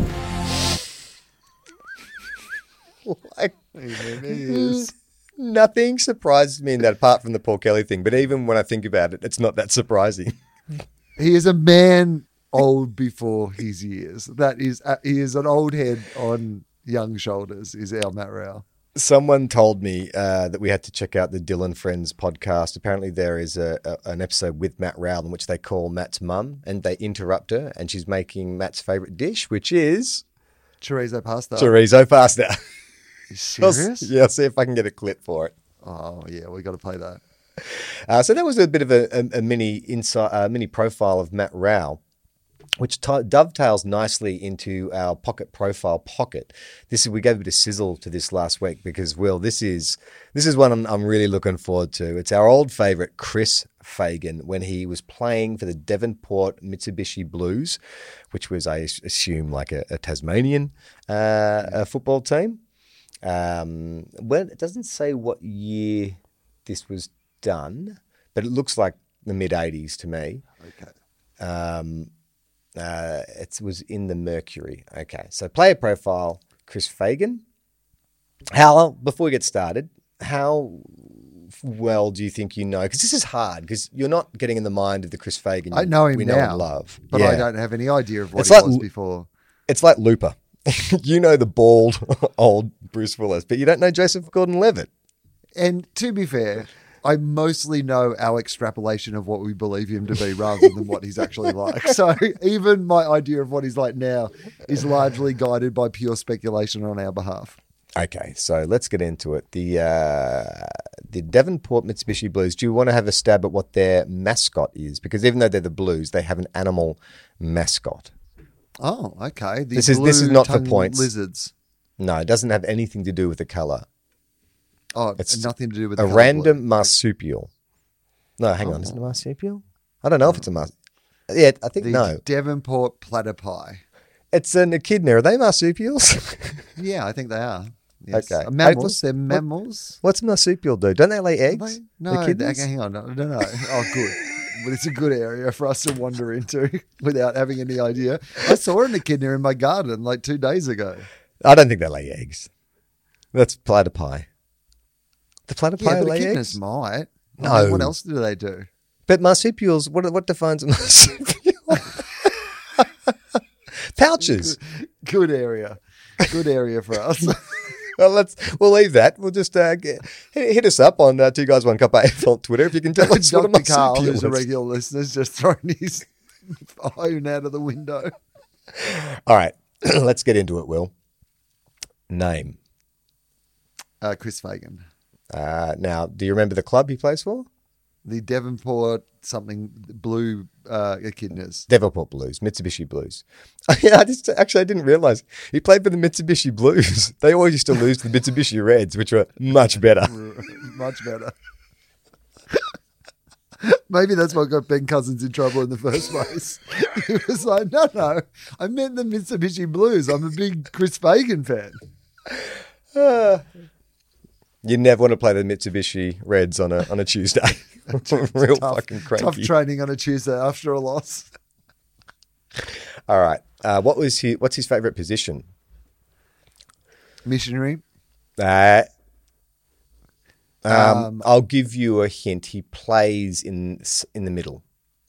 [SPEAKER 3] Like,
[SPEAKER 2] Amen. He is.
[SPEAKER 3] nothing surprises me in that apart from the Paul Kelly thing. But even when I think about it, it's not that surprising.
[SPEAKER 2] He is a man old before his years. That is, uh, he is an old head on young shoulders, is our Matt Rowell.
[SPEAKER 3] Someone told me uh, that we had to check out the Dylan Friends podcast. Apparently there is a, a, an episode with Matt Rowell in which they call Matt's mum and they interrupt her and she's making Matt's favourite dish, which is
[SPEAKER 2] Chorizo pasta.
[SPEAKER 3] chorizo pasta.
[SPEAKER 2] You
[SPEAKER 3] I'll,
[SPEAKER 2] serious?
[SPEAKER 3] yeah, I'll see if I can get a clip for it.
[SPEAKER 2] Oh, yeah, we got to play that.
[SPEAKER 3] Uh, so that was a bit of a, a, a mini insight, uh, mini profile of Matt Rowell. which t- dovetails nicely into our pocket profile pocket. This is, we gave a bit of sizzle to this last week because, Will, this is this is one I'm, I'm really looking forward to. It's our old favourite, Chris Fagan, when he was playing for the Devonport Mitsubishi Blues, which was, I assume, like a, a Tasmanian uh, a football team. Um, well, it doesn't say what year this was done, but it looks like the mid-eighties to me.
[SPEAKER 2] Okay.
[SPEAKER 3] Um, uh, it was in the Mercury. Okay, so player profile, Chris Fagan. How, before we get started, how well do you think you know? Because this is hard, because you're not getting in the mind of the Chris Fagan
[SPEAKER 2] I know him
[SPEAKER 3] we know
[SPEAKER 2] now,
[SPEAKER 3] and love.
[SPEAKER 2] but
[SPEAKER 3] Yeah.
[SPEAKER 2] I don't have any idea of what
[SPEAKER 3] It's
[SPEAKER 2] he
[SPEAKER 3] like-
[SPEAKER 2] was before.
[SPEAKER 3] It's like Looper. You know the bald old Bruce Willis, but you don't know Joseph Gordon-Levitt.
[SPEAKER 2] And to be fair, I mostly know our extrapolation of what we believe him to be rather than what he's actually like. So even my idea of what he's like now is largely guided by pure speculation on our behalf.
[SPEAKER 3] Okay, so let's get into it. The uh, the Devonport Mitsubishi Blues, do you want to have a stab at what their mascot is? Because even though they're the Blues, they have an animal mascot.
[SPEAKER 2] Oh, okay. The
[SPEAKER 3] This is- this is not for
[SPEAKER 2] blue-tongued
[SPEAKER 3] points.
[SPEAKER 2] Lizards.
[SPEAKER 3] No, it doesn't have anything to do with the colour.
[SPEAKER 2] Oh,
[SPEAKER 3] It's
[SPEAKER 2] it's nothing to do with
[SPEAKER 3] A
[SPEAKER 2] the colour
[SPEAKER 3] random
[SPEAKER 2] blue.
[SPEAKER 3] marsupial. No, hang on, is it a marsupial? I don't know if it's a
[SPEAKER 2] Oh.
[SPEAKER 3] marsupial. Yeah, I think
[SPEAKER 2] The
[SPEAKER 3] no.
[SPEAKER 2] Devonport platypi.
[SPEAKER 3] It's an echidna. Are they marsupials?
[SPEAKER 2] Yeah, I think they are. Yes.
[SPEAKER 3] Okay.
[SPEAKER 2] Uh, Mammals.
[SPEAKER 3] What's-
[SPEAKER 2] They're
[SPEAKER 3] what-
[SPEAKER 2] mammals.
[SPEAKER 3] What's a marsupial do? Don't they lay
[SPEAKER 2] Are
[SPEAKER 3] eggs?
[SPEAKER 2] they? No,
[SPEAKER 3] The
[SPEAKER 2] they-
[SPEAKER 3] echidnas?
[SPEAKER 2] hang on. I don't know. Oh, good. But it's a good area for us to wander into without having any idea. I saw an echidna in my garden like two days ago.
[SPEAKER 3] I don't think they lay eggs. That's platypi. The platypi
[SPEAKER 2] Yeah, but
[SPEAKER 3] lay
[SPEAKER 2] echidnas
[SPEAKER 3] eggs?
[SPEAKER 2] might. I
[SPEAKER 3] No.
[SPEAKER 2] mean, what else do they do?
[SPEAKER 3] But marsupials, what what defines a marsupial? Pouches.
[SPEAKER 2] Good area. Good area for us.
[SPEAKER 3] Well, let's we'll leave that. We'll just uh, get, hit, hit us up on uh, Two Guys One Cup A F on Twitter if you can tell us what a
[SPEAKER 2] Doctor Carl,
[SPEAKER 3] marsupial
[SPEAKER 2] who's a
[SPEAKER 3] is.
[SPEAKER 2] regular listener, is just throwing his phone out of the window.
[SPEAKER 3] All right, let's get into it. Will name
[SPEAKER 2] Uh, Chris Fagan.
[SPEAKER 3] uh, now? Do you remember the club he plays for?
[SPEAKER 2] The Devonport something blue uh, echidnas.
[SPEAKER 3] Devonport Blues, Mitsubishi Blues. Yeah, I just actually I didn't realize he played for the Mitsubishi Blues. They always used to lose to the Mitsubishi Reds, which were much better.
[SPEAKER 2] Much better. Maybe that's what got Ben Cousins in trouble in the first place. He was like, no, no, I meant the Mitsubishi Blues. I'm a big Chris Fagan fan.
[SPEAKER 3] You never want to play the Mitsubishi Reds on a on a Tuesday. Real
[SPEAKER 2] Tough,
[SPEAKER 3] fucking
[SPEAKER 2] tough
[SPEAKER 3] cranky.
[SPEAKER 2] training on a Tuesday after a loss.
[SPEAKER 3] All right. Uh, what was he? What's his favourite position?
[SPEAKER 2] Missionary.
[SPEAKER 3] Uh, um,
[SPEAKER 2] Um,
[SPEAKER 3] I'll give you a hint. He plays in in the middle.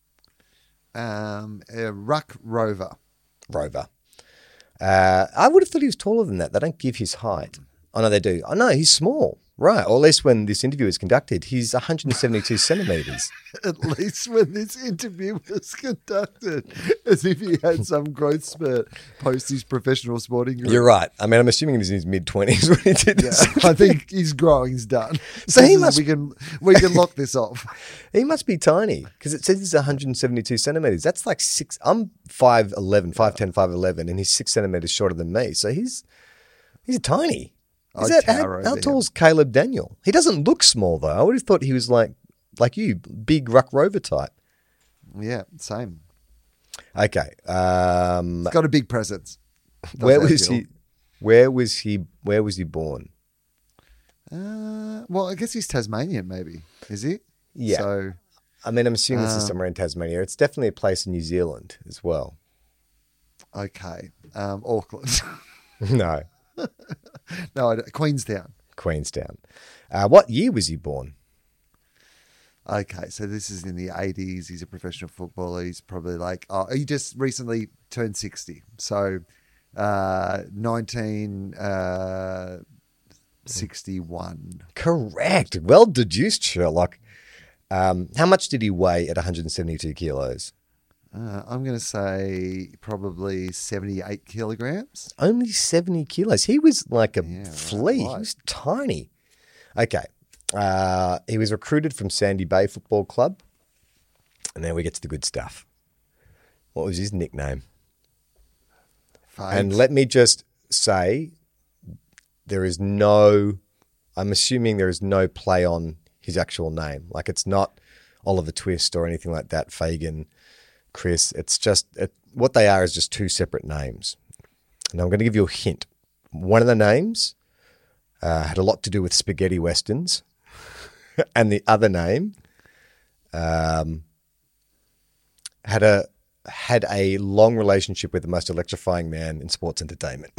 [SPEAKER 2] Um, a ruck rover.
[SPEAKER 3] Rover. Uh, I would have thought he was taller than that. They don't give his height. Oh, no, they do. Oh, no, he's small. Right. Or at least when this interview is conducted, he's one hundred seventy-two centimetres.
[SPEAKER 2] At least when this interview was conducted, as if he had some growth spurt post his professional sporting career.
[SPEAKER 3] You're right. I mean, I'm assuming he was in his mid-twenties when he did
[SPEAKER 2] Yeah,
[SPEAKER 3] this.
[SPEAKER 2] I think his growing's done.
[SPEAKER 3] So
[SPEAKER 2] This
[SPEAKER 3] he
[SPEAKER 2] is-
[SPEAKER 3] must-
[SPEAKER 2] we can we can lock this off.
[SPEAKER 3] He must be tiny because it says he's one hundred seventy-two centimetres. That's like six. I'm five eleven, five ten, five eleven, and he's six centimetres shorter than me. So he's he's tiny. Is
[SPEAKER 2] I'd
[SPEAKER 3] that, how,
[SPEAKER 2] tower
[SPEAKER 3] how
[SPEAKER 2] over
[SPEAKER 3] tall's Caleb Daniel? He doesn't look small, though. I would have thought he was like like you, big ruck rover type.
[SPEAKER 2] Yeah, same.
[SPEAKER 3] Okay. Um,
[SPEAKER 2] He's got a big presence. Does
[SPEAKER 3] where
[SPEAKER 2] that
[SPEAKER 3] was
[SPEAKER 2] feel?
[SPEAKER 3] he? Where was he? Where was he born?
[SPEAKER 2] Uh, well, I guess he's Tasmanian, maybe. Is he?
[SPEAKER 3] Yeah.
[SPEAKER 2] So
[SPEAKER 3] I mean, I'm assuming this is
[SPEAKER 2] Um,
[SPEAKER 3] somewhere in Tasmania. It's definitely a place in New Zealand as well.
[SPEAKER 2] okay, um, Auckland.
[SPEAKER 3] No,
[SPEAKER 2] no, I don't- Queenstown.
[SPEAKER 3] Queenstown. Uh, what year was he born?
[SPEAKER 2] Okay, so this is in the eighties. He's a professional footballer. He's probably like, oh, he just recently turned sixty. So, uh, nineteen sixty-one.
[SPEAKER 3] Correct. Well deduced, Sherlock. Um, how much did he weigh at one hundred seventy-two kilos?
[SPEAKER 2] Uh, I'm going to say probably seventy-eight kilograms.
[SPEAKER 3] Only seventy kilos. He was like a
[SPEAKER 2] Yeah,
[SPEAKER 3] flea.
[SPEAKER 2] right.
[SPEAKER 3] He was tiny. Okay. Uh, he was recruited from Sandy Bay Football Club. And then we get to the good stuff. What was his nickname?
[SPEAKER 2] Fate.
[SPEAKER 3] And let me just say, there is no, I'm assuming there is no play on his actual name. Like it's not Oliver Twist or anything like that, Fagan, Chris. It's just, it, what they are is just two separate names. And I'm going to give you a hint. One of the names uh, had a lot to do with spaghetti westerns. And the other name um, had a had a long relationship with the most electrifying man in sports entertainment.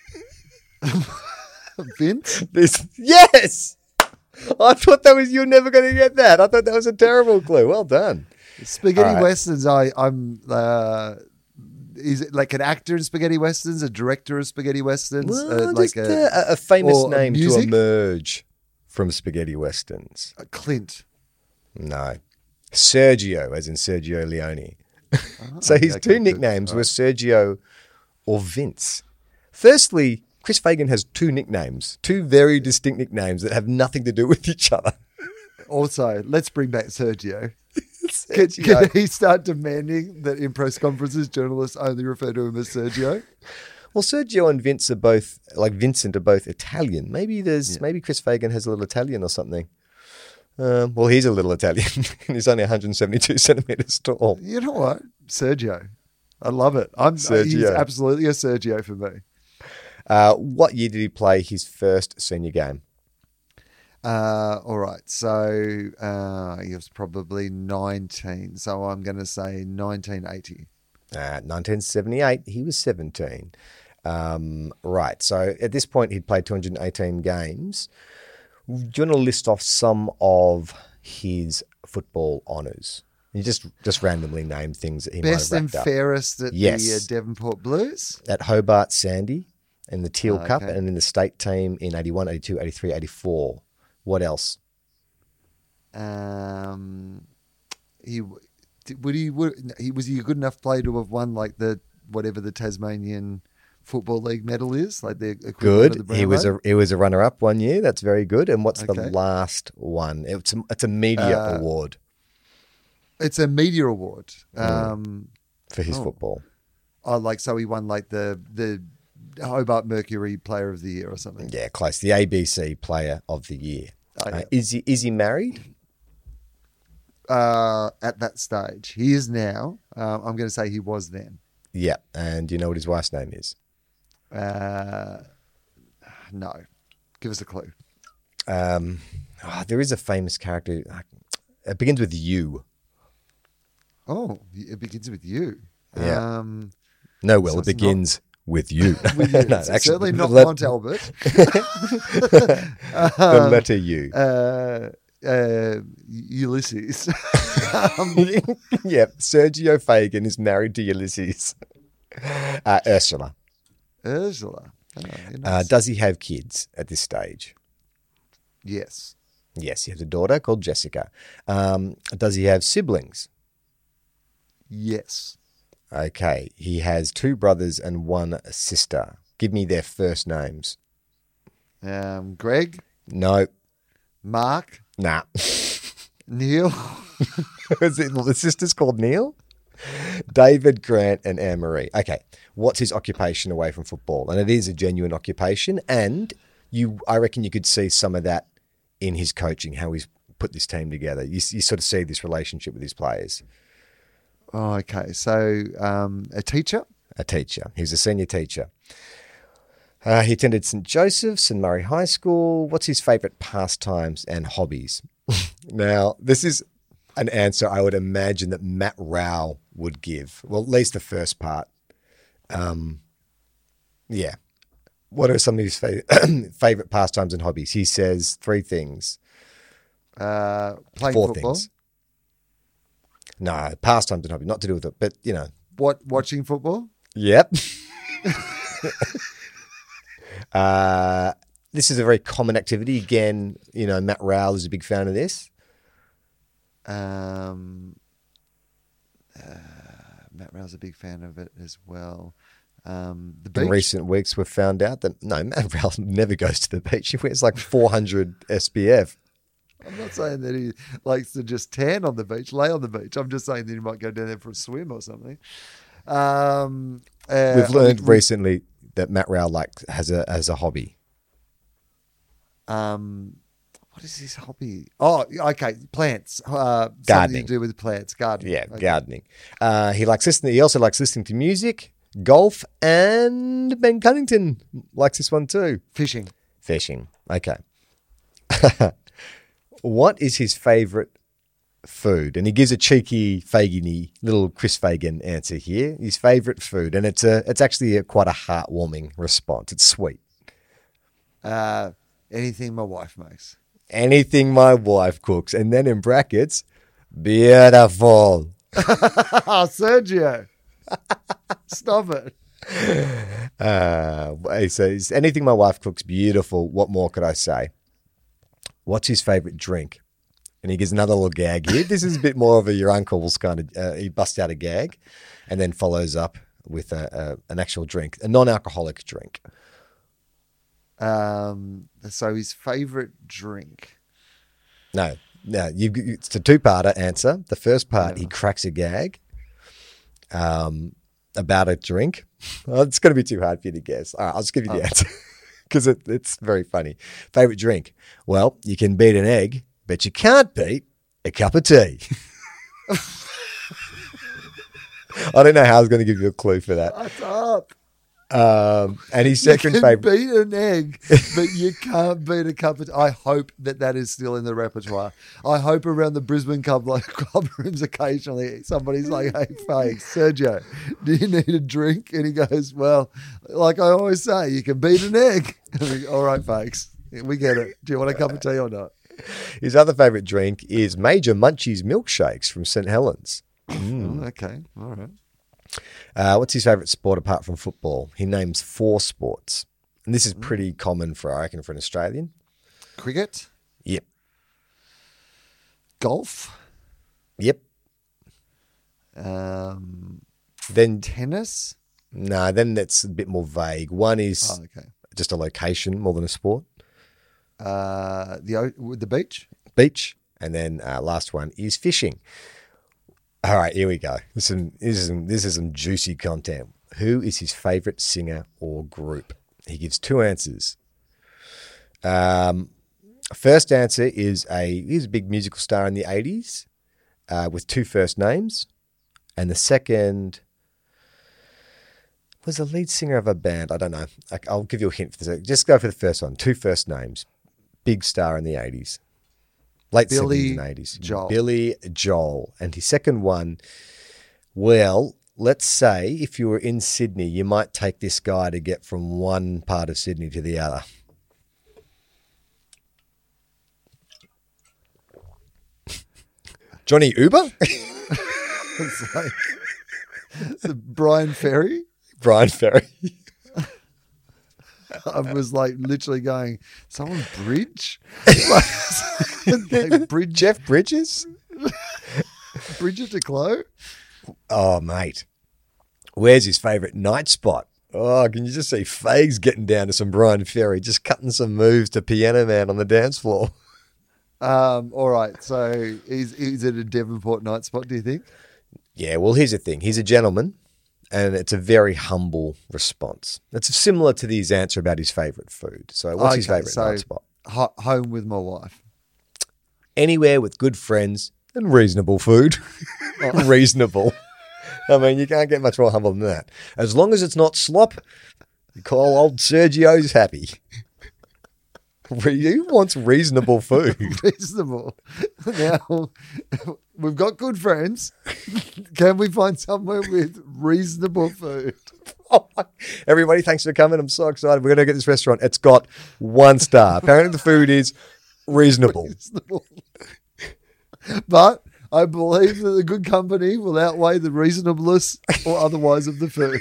[SPEAKER 2] Vince?
[SPEAKER 3] This, yes! I thought that was, you were never going to get that. I thought that was a terrible clue. Well done.
[SPEAKER 2] Spaghetti
[SPEAKER 3] All right.
[SPEAKER 2] westerns. I, I'm. Uh, is it like an actor in spaghetti westerns, a director of spaghetti westerns,
[SPEAKER 3] Well,
[SPEAKER 2] uh, like
[SPEAKER 3] just
[SPEAKER 2] a,
[SPEAKER 3] a, a famous
[SPEAKER 2] or
[SPEAKER 3] name to
[SPEAKER 2] music?
[SPEAKER 3] emerge from spaghetti westerns.
[SPEAKER 2] a Clint?
[SPEAKER 3] No. Sergio, as in Sergio Leone. So his
[SPEAKER 2] okay,
[SPEAKER 3] two
[SPEAKER 2] good.
[SPEAKER 3] nicknames
[SPEAKER 2] All
[SPEAKER 3] were
[SPEAKER 2] right.
[SPEAKER 3] Sergio or Vince. Firstly, Chris Fagan has two nicknames, two very distinct nicknames that have nothing to do with each other.
[SPEAKER 2] Also, let's bring back Sergio. Can,
[SPEAKER 3] Sergio.
[SPEAKER 2] can he start demanding that in press conferences journalists only refer to him as Sergio?
[SPEAKER 3] Well, Sergio and Vince are both, like Vincent, are both Italian. Maybe there's, maybe Chris Fagan has a little Italian or something. Um, well, he's a little Italian, and he's only one hundred seventy-two centimeters tall.
[SPEAKER 2] You know what? Sergio. I love it. I'm He's
[SPEAKER 3] Sergio.
[SPEAKER 2] absolutely a Sergio for me.
[SPEAKER 3] Uh, what year did he play his first senior game?
[SPEAKER 2] Uh, all right. So uh, he was probably nineteen. So I'm going to say nineteen eighty.
[SPEAKER 3] Uh, nineteen seventy-eight, he was seventeen. Um, right. So at this point, he'd played two hundred eighteen games. Do you want to list off some of his football honours? You just just randomly name things that he
[SPEAKER 2] Best
[SPEAKER 3] might have
[SPEAKER 2] and
[SPEAKER 3] racked up.
[SPEAKER 2] fairest at
[SPEAKER 3] Yes.
[SPEAKER 2] the uh, Devonport Blues.
[SPEAKER 3] At Hobart Sandy in the Teal
[SPEAKER 2] Oh,
[SPEAKER 3] Cup
[SPEAKER 2] okay.
[SPEAKER 3] and in the state team in eighty-one, eighty-two, eighty-three, eighty-four. What else?
[SPEAKER 2] Um, he would he would he was he a good enough player to have won like the whatever the Tasmanian Football League medal is, like the equivalent of the
[SPEAKER 3] Good. He was
[SPEAKER 2] Brownlow?
[SPEAKER 3] a he was a runner up one year. That's very good. And what's the
[SPEAKER 2] Okay.
[SPEAKER 3] last one? It's a, it's a media
[SPEAKER 2] Uh,
[SPEAKER 3] award
[SPEAKER 2] It's a media award. Um,
[SPEAKER 3] for his
[SPEAKER 2] oh.
[SPEAKER 3] football.
[SPEAKER 2] oh, like so he won like the the Hobart Mercury Player of the Year or something.
[SPEAKER 3] Yeah, close. The A B C Player of the Year.
[SPEAKER 2] Oh, yeah.
[SPEAKER 3] Uh, is he is he married?
[SPEAKER 2] Uh, at that stage, he is now. Uh, I'm going to say he was then.
[SPEAKER 3] Yeah. And do you know what his wife's name is?
[SPEAKER 2] Uh, no, give us a clue.
[SPEAKER 3] Um, oh, there is a famous character. uh, It begins with U.
[SPEAKER 2] Oh, it begins with you.
[SPEAKER 3] Yeah.
[SPEAKER 2] Um,
[SPEAKER 3] No, well,
[SPEAKER 2] So
[SPEAKER 3] it
[SPEAKER 2] it's not-
[SPEAKER 3] begins with U.
[SPEAKER 2] with you.
[SPEAKER 3] No,
[SPEAKER 2] It's
[SPEAKER 3] actually,
[SPEAKER 2] certainly not
[SPEAKER 3] the let-
[SPEAKER 2] Mont Albert.
[SPEAKER 3] The letter U.
[SPEAKER 2] Uh, uh, Ulysses. um,
[SPEAKER 3] Yep. Sergio Fagan is married to Ulysses. Uh, Ursula.
[SPEAKER 2] Ursula. Oh, you're
[SPEAKER 3] Uh,
[SPEAKER 2] nice.
[SPEAKER 3] does he have kids at this stage?
[SPEAKER 2] Yes.
[SPEAKER 3] Yes, he has a daughter called Jessica. Um, does he have siblings?
[SPEAKER 2] Yes.
[SPEAKER 3] Okay. He has two brothers and one sister. Give me their first names.
[SPEAKER 2] Um, Greg,
[SPEAKER 3] No.
[SPEAKER 2] Mark,
[SPEAKER 3] Nah.
[SPEAKER 2] Neil.
[SPEAKER 3] Is it, the sister's called Neil? David, Grant, and Anne Marie. Okay. What's his occupation away from football? And it is a genuine occupation. And you, I reckon you could see some of that in his coaching, how he's put this team together. You, you sort of see this relationship with his players.
[SPEAKER 2] Oh, okay. So um, a teacher.
[SPEAKER 3] A teacher. He was a senior teacher. Uh, he attended St Joseph's and Murray High School. What's his favourite pastimes and hobbies? Now, this is an answer I would imagine that Matt Rowell would give. Well, at least the first part. Um, yeah. What are some of his fa- favourite pastimes and hobbies? He says three things.
[SPEAKER 2] Uh, playing
[SPEAKER 3] Four
[SPEAKER 2] football.
[SPEAKER 3] things. No, pastimes and hobbies. Not to do with it, but, you know.
[SPEAKER 2] What? Watching football.
[SPEAKER 3] Yep. uh, this is a very common activity. Again, you know, Matt Rowell is a big fan of this.
[SPEAKER 2] Um, uh, Matt Rowell's a big fan of it as well. Um, the beach.
[SPEAKER 3] In recent weeks, we've found out that, no, Matt Rowell never goes to the beach. He wears like four hundred S P F.
[SPEAKER 2] I'm not saying that he likes to just tan on the beach, lay on the beach. I'm just saying that he might go down there for a swim or something. Um, uh,
[SPEAKER 3] We've learned
[SPEAKER 2] we-
[SPEAKER 3] recently that Matt Rowell like has a has a hobby.
[SPEAKER 2] Um, what is his hobby? Oh, okay, plants. Uh, something
[SPEAKER 3] Gardening.
[SPEAKER 2] to do with plants. Gardening.
[SPEAKER 3] Yeah,
[SPEAKER 2] Okay.
[SPEAKER 3] gardening. Uh, he likes listening. He also likes listening to music, golf, and Ben Cunnington likes this one too.
[SPEAKER 2] Fishing.
[SPEAKER 3] Fishing. Okay. What is his favourite food? And he gives a cheeky, Fagan-y little Chris Fagan answer here. His favourite food, and it's a it's actually a, quite a heartwarming response. It's sweet.
[SPEAKER 2] Uh, anything my wife makes.
[SPEAKER 3] Anything my wife cooks, and then in brackets, beautiful.
[SPEAKER 2] Oh, Sergio. Stop it.
[SPEAKER 3] Uh, he says, anything my wife cooks, beautiful. What more could I say? What's his favourite drink? And he gives another little gag here. This is a bit more of a your uncle's kind of, uh, he busts out a gag and then follows up with a, a, an actual drink, a non-alcoholic drink.
[SPEAKER 2] Um, so his favourite drink.
[SPEAKER 3] No, no, you, it's a two-parter answer. The first part, he cracks a gag um, about a drink. Oh, it's going to be too hard for you to guess. All right, I'll just give you the
[SPEAKER 2] Oh.
[SPEAKER 3] answer because it, it's very funny. Favorite drink? Well, you can beat an egg, but you can't beat a cup of tea. I don't know how I was going to give you a clue for that.
[SPEAKER 2] What's up?
[SPEAKER 3] Um, and his
[SPEAKER 2] You
[SPEAKER 3] second
[SPEAKER 2] can
[SPEAKER 3] favorite.
[SPEAKER 2] beat an egg, but you can't beat a cup of. I hope that that is still in the repertoire. I hope around the Brisbane club, like club rooms, occasionally somebody's like, "Hey, Faye, Sergio, do you need a drink?" And he goes, "Well, like I always say, you can beat an egg." And we go, all right, folks, we get it. Do you want a cup of tea or not?
[SPEAKER 3] His other favorite drink is Major Munchie's milkshakes from Saint Helens.
[SPEAKER 2] Oh, okay, all right.
[SPEAKER 3] Uh, what's his favourite sport apart from football? He names four sports. And this is pretty common for, I reckon, for an Australian.
[SPEAKER 2] Cricket,
[SPEAKER 3] Yep.
[SPEAKER 2] golf,
[SPEAKER 3] Yep.
[SPEAKER 2] um,
[SPEAKER 3] Then,
[SPEAKER 2] tennis.
[SPEAKER 3] no, then that's a bit more vague. One is
[SPEAKER 2] Oh, okay.
[SPEAKER 3] just a location more than a sport.
[SPEAKER 2] Uh, the o- the beach.
[SPEAKER 3] Beach. And then uh, last one is fishing. All right, here we go. This is, some, this, is some, this is some juicy content. Who is his favourite singer or group? He gives two answers. Um, first answer is a he's a big musical star in the eighties uh, with two first names, and the second was the lead singer of a band. I don't know. I, I'll give you a hint for this. Just go for the first one. Two first names. Big star in the eighties. Late
[SPEAKER 2] Billy
[SPEAKER 3] seventies and eighties.
[SPEAKER 2] Joel.
[SPEAKER 3] Billy Joel. And his second one, well, let's say if you were in Sydney, you might take this guy to get from one part of Sydney to the other. Johnny Uber?
[SPEAKER 2] It's like it's Brian Ferry.
[SPEAKER 3] Brian Ferry.
[SPEAKER 2] I was like literally going, someone bridge? Like, bridge
[SPEAKER 3] Jeff Bridges?
[SPEAKER 2] Bridget DeClos?
[SPEAKER 3] Oh, mate. Where's his favourite night spot? Oh, can you just see Fags getting down to some Brian Ferry, just cutting some moves to Piano Man on the dance floor?
[SPEAKER 2] Um, all right. So is is it a Devonport night spot, do you think?
[SPEAKER 3] Yeah, well, here's the thing. He's a gentleman, and it's a very humble response. It's similar to his answer about his favourite food. So what's his
[SPEAKER 2] Okay,
[SPEAKER 3] favourite
[SPEAKER 2] so
[SPEAKER 3] night spot?
[SPEAKER 2] ho- home with my wife.
[SPEAKER 3] Anywhere with good friends and reasonable food. Reasonable. I mean, you can't get much more humble than that. As long as it's not slop, you call old Sergio's happy. Who wants reasonable food?
[SPEAKER 2] Reasonable. Now, we've got good friends. Can we find somewhere with reasonable food?
[SPEAKER 3] Oh, everybody, thanks for coming. I'm so excited. We're going to get this restaurant. It's got one star. Apparently the food is reasonable.
[SPEAKER 2] Reasonable. But I believe that the good company will outweigh the reasonableness or otherwise of the food.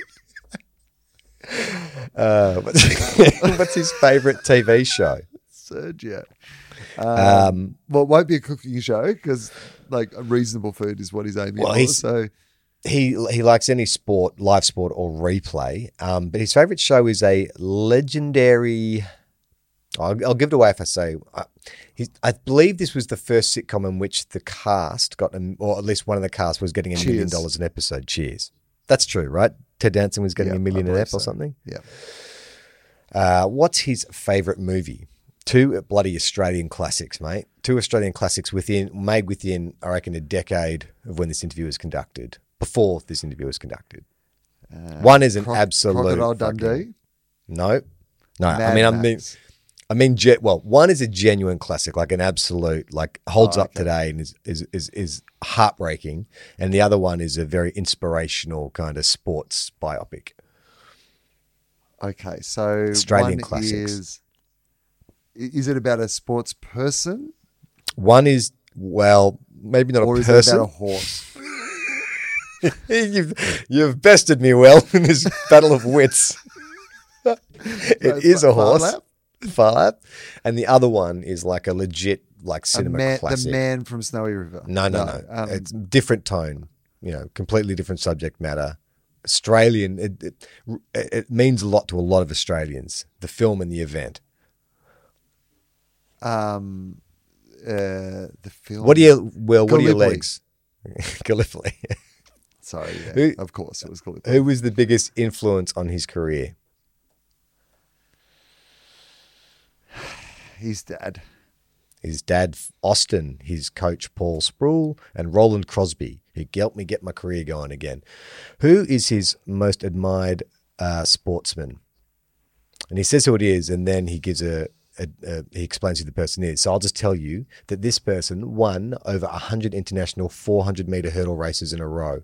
[SPEAKER 3] Uh, what's, what's his favourite T V show?
[SPEAKER 2] Sergio. Um,
[SPEAKER 3] Um,
[SPEAKER 2] well, it won't be a cooking show because, like, a reasonable food is what he's aiming
[SPEAKER 3] Well,
[SPEAKER 2] for.
[SPEAKER 3] he's-
[SPEAKER 2] So,
[SPEAKER 3] he he likes any sport, live sport or replay. Um, but his favourite show is a legendary. I'll, I'll give it away if I say. Uh, he, I believe this was the first sitcom in which the cast got, an, or at least one of the cast was getting a million
[SPEAKER 2] Cheers.
[SPEAKER 3] dollars an episode. Cheers. That's true, right? Ted Danson was getting
[SPEAKER 2] Yeah,
[SPEAKER 3] a
[SPEAKER 2] I
[SPEAKER 3] million an
[SPEAKER 2] believe
[SPEAKER 3] ep or
[SPEAKER 2] so.
[SPEAKER 3] something.
[SPEAKER 2] Yeah.
[SPEAKER 3] Uh, what's his favourite movie? Two bloody Australian classics, mate. Two Australian classics within made within, I reckon, a decade of when this interview was conducted. Before this interview was conducted.
[SPEAKER 2] Uh,
[SPEAKER 3] One is an
[SPEAKER 2] Croc-
[SPEAKER 3] absolute
[SPEAKER 2] Crocodile
[SPEAKER 3] fucking-
[SPEAKER 2] Dundee.
[SPEAKER 3] No, no. I
[SPEAKER 2] Mad
[SPEAKER 3] mean, I mean,
[SPEAKER 2] Max.
[SPEAKER 3] I mean, ge- well, one is a genuine classic, like an absolute, like holds
[SPEAKER 2] Oh,
[SPEAKER 3] up
[SPEAKER 2] okay.
[SPEAKER 3] today and is, is is is heartbreaking, and the other one is a very inspirational kind of sports biopic.
[SPEAKER 2] Okay, so
[SPEAKER 3] Australian
[SPEAKER 2] one
[SPEAKER 3] classics.
[SPEAKER 2] is is it about a sports person
[SPEAKER 3] One is, well, maybe not
[SPEAKER 2] or
[SPEAKER 3] a
[SPEAKER 2] is it
[SPEAKER 3] person.
[SPEAKER 2] about a horse?
[SPEAKER 3] you've you've bested me well in this battle of wits. It is a
[SPEAKER 2] Far
[SPEAKER 3] horse,
[SPEAKER 2] Lap?
[SPEAKER 3] Far Lap, and the other one is like a legit like
[SPEAKER 2] A
[SPEAKER 3] cinema
[SPEAKER 2] man,
[SPEAKER 3] classic.
[SPEAKER 2] the man from Snowy River.
[SPEAKER 3] No, no, no.
[SPEAKER 2] um,
[SPEAKER 3] It's different tone. You know, completely different subject matter. Australian. It, it it means a lot to a lot of Australians. The film and the event.
[SPEAKER 2] um, uh, the film.
[SPEAKER 3] What do you? Well, what are your
[SPEAKER 2] Gallipoli.
[SPEAKER 3] legs? Gallipoli.
[SPEAKER 2] Sorry, yeah,
[SPEAKER 3] Who-
[SPEAKER 2] of course it was Gallipoli.
[SPEAKER 3] Who was the biggest influence on his career?
[SPEAKER 2] His dad.
[SPEAKER 3] His dad, Austin, his coach, Paul Sproul, and Roland Crosby, who helped me get my career going again. Who is his most admired uh, sportsman? And he says who it is, and then he gives a, a, a he explains who the person is. So I'll just tell you that this person won over one hundred international four hundred meter hurdle races in a row.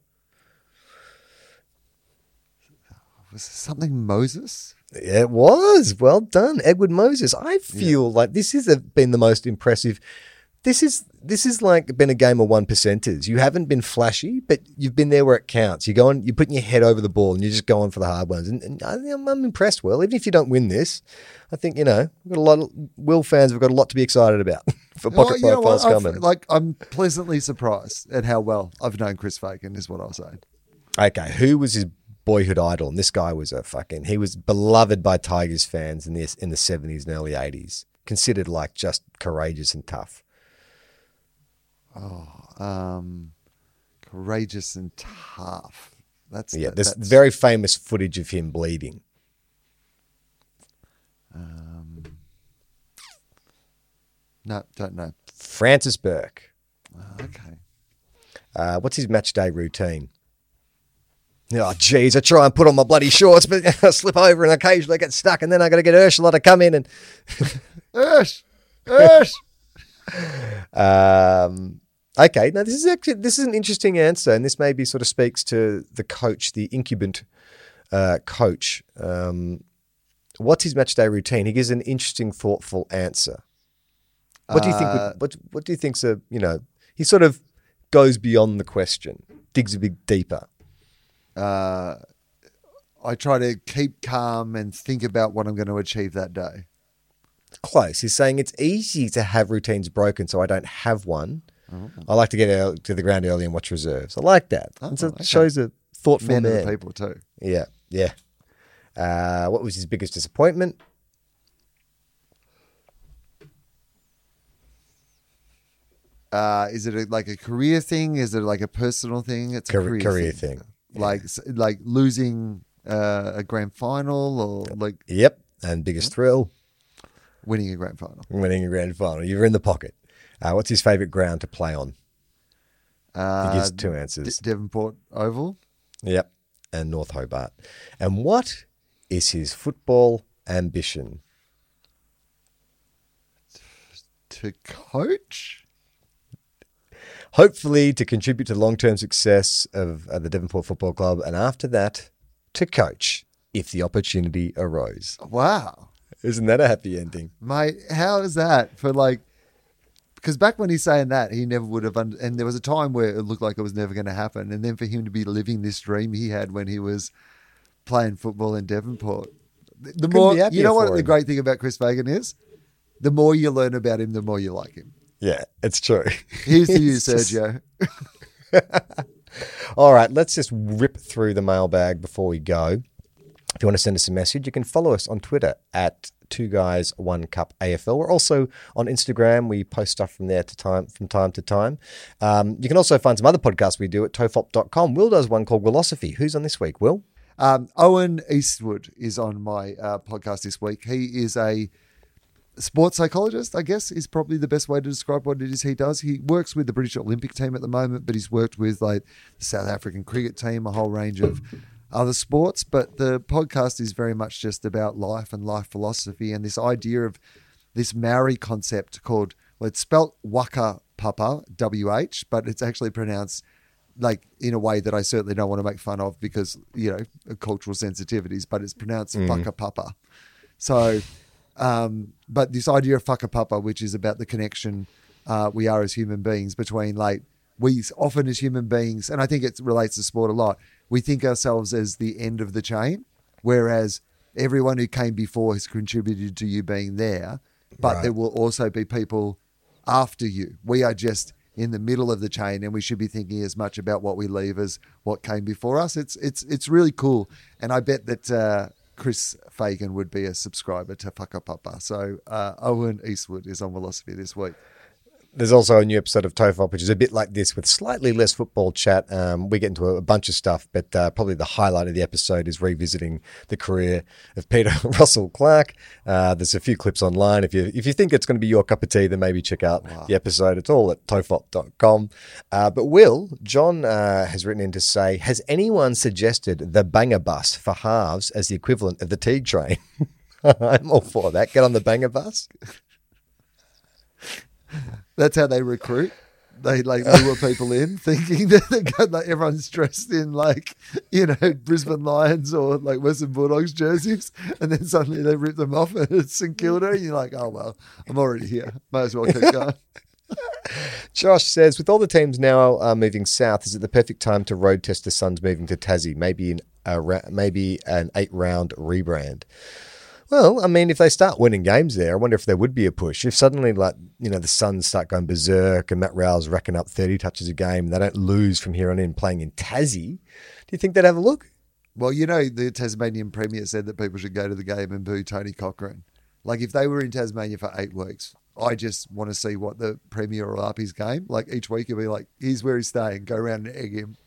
[SPEAKER 2] Was it something Moses?
[SPEAKER 3] It was. Well done, Edward Moses. I feel like this has been the most impressive. This is this is like been a game of one percenters. You haven't been flashy, but you've been there where it counts. You're going, you're putting your head over the ball, and you're just going for the hard ones. And, and I, I'm, I'm impressed. Well, even if you don't win this, I think you know we've got a lot of Will fans. have got a lot to be excited about for pocket
[SPEAKER 2] Well, you know
[SPEAKER 3] profiles
[SPEAKER 2] what? I've-
[SPEAKER 3] coming.
[SPEAKER 2] Like I'm pleasantly surprised at how well I've known Chris Fagan. Is what I'll say.
[SPEAKER 3] Okay, who was his boyhood idol? And this guy was a fucking. He was beloved by Tigers fans in the in the seventies and early eighties. Considered like just courageous and tough.
[SPEAKER 2] Um, courageous and tough. That's
[SPEAKER 3] Yeah,
[SPEAKER 2] that-
[SPEAKER 3] there's
[SPEAKER 2] that's,
[SPEAKER 3] very famous footage of him bleeding.
[SPEAKER 2] Um, no, don't know.
[SPEAKER 3] Francis Burke.
[SPEAKER 2] Okay.
[SPEAKER 3] Uh, what's his match day routine? Oh, geez, I try and put on my bloody shorts, but I slip over and occasionally I get stuck, and then I got to get Ursula to come in and.
[SPEAKER 2] Ursh, Ursh.
[SPEAKER 3] Um, okay, now this is actually this is an interesting answer, and this maybe sort of speaks to the coach, the incubant uh, coach. Um, what's his match day routine? He gives an interesting, thoughtful answer. What do you think?
[SPEAKER 2] Uh,
[SPEAKER 3] Would, what What do you think's a you know? He sort of goes beyond the question, digs a bit deeper.
[SPEAKER 2] Uh, I try to keep calm and think about what I'm going to achieve that day.
[SPEAKER 3] Close. He's saying it's easy to have routines broken, so I don't have one.
[SPEAKER 2] Oh.
[SPEAKER 3] I like to get out to the ground early and watch reserves. I like that.
[SPEAKER 2] Oh,
[SPEAKER 3] And so
[SPEAKER 2] okay.
[SPEAKER 3] it shows a thoughtful
[SPEAKER 2] Men
[SPEAKER 3] man.
[SPEAKER 2] of the people too.
[SPEAKER 3] Yeah, yeah. Uh, what was his biggest disappointment?
[SPEAKER 2] Uh, is it a, like a career thing? Is it like a personal thing? It's a
[SPEAKER 3] Car-
[SPEAKER 2] career,
[SPEAKER 3] career
[SPEAKER 2] thing.
[SPEAKER 3] thing.
[SPEAKER 2] Like s- like losing uh, a grand final or like
[SPEAKER 3] Yep. And biggest thrill?
[SPEAKER 2] winning a grand final.
[SPEAKER 3] Winning a grand final. You're in the pocket. Uh, what's his favourite ground to play on?
[SPEAKER 2] Uh,
[SPEAKER 3] He gives two
[SPEAKER 2] D-
[SPEAKER 3] answers.
[SPEAKER 2] Devonport Oval.
[SPEAKER 3] Yep. And North Hobart. And what is his football ambition?
[SPEAKER 2] To coach?
[SPEAKER 3] Hopefully to contribute to the long-term success of uh, the Devonport Football Club, and after that, to coach if the opportunity arose.
[SPEAKER 2] Wow.
[SPEAKER 3] Isn't that a happy ending?
[SPEAKER 2] Mate, how is that for like? Because back when he's saying that, he never would have. Un- and there was a time where it looked like it was never going to happen. And then for him to be living this dream he had when he was playing football in Devonport, the
[SPEAKER 3] Couldn't
[SPEAKER 2] more
[SPEAKER 3] be happier
[SPEAKER 2] you know what
[SPEAKER 3] for
[SPEAKER 2] the
[SPEAKER 3] him.
[SPEAKER 2] great thing about Chris Fagan is, the more you learn about him, the more you like him.
[SPEAKER 3] Yeah, it's true.
[SPEAKER 2] Here's to you,
[SPEAKER 3] It's just-
[SPEAKER 2] Sergio.
[SPEAKER 3] All right, let's just rip through the mailbag before we go. If you want to send us a message, you can follow us on Twitter at Two Guys One Cup A F L. We're also on Instagram. We post stuff from there to time from time to time. Um, you can also find some other podcasts we do at tofop dot com. Will does one called Willosophy. Who's on this week, Will?
[SPEAKER 2] Um, Owen Eastwood is on my uh, podcast this week. He is a sports psychologist, I guess, is probably the best way to describe what it is he does. He works with the British Olympic team at the moment, but he's worked with like the South African cricket team, a whole range of other sports. But the podcast is very much just about life and life philosophy and this idea of this Maori concept called, well, it's spelt Waka Papa, W H, but it's actually pronounced like in a way that I certainly don't want to make fun of because, you know, cultural sensitivities, but it's pronounced mm. Whakapapa. So, um, but this idea of Whakapapa, which is about the connection uh, we are as human beings between like, we often as human beings, and I think it relates to sport a lot, we think ourselves as the end of the chain, whereas everyone who came before has contributed to you being there, but right. there will also be people after you. We are just in the middle of the chain, and we should be thinking as much about what we leave as what came before us. It's it's it's really cool, and I bet that uh, Chris Fagan would be a subscriber to Whakapapa. So uh, Owen Eastwood is on Willosophy this week.
[SPEAKER 3] There's also a new episode of Tofop, which is a bit like this with slightly less football chat. Um, we get into a, a bunch of stuff, but uh, probably the highlight of the episode is revisiting the career of Peter Russell Clark. Uh, there's a few clips online. If you if you think it's going to be your cup of tea, then maybe check out wow. the episode. It's all at tofop dot com. Uh, but Will, John uh, has written in to say, has anyone suggested the banger bus for halves as the equivalent of the Teague train? I'm all for that. Get on the banger bus.
[SPEAKER 2] That's how they recruit. They like lure people in, thinking that they got like everyone's dressed in like, you know, Brisbane Lions or like Western Bulldogs jerseys, and then suddenly they rip them off and it's St Kilda, and you're like, oh well, I'm already here. Might as well keep going.
[SPEAKER 3] Josh says, with all the teams now uh, moving south, is it the perfect time to road test the Suns moving to Tassie? Maybe in a ra- maybe an eight round rebrand. Well, I mean, if they start winning games there, I wonder if there would be a push. If suddenly, like, you know, the Suns start going berserk and Matt Rowell's racking up thirty touches a game and they don't lose from here on in playing in Tassie, do you think they'd have a look?
[SPEAKER 2] Well, you know, the Tasmanian Premier said that people should go to the game and boo Tony Cochrane. Like, if they were in Tasmania for eight weeks, I just want to see what the Premier will up his game. Like, each week he'll be like, here's where he's staying, go around and egg him.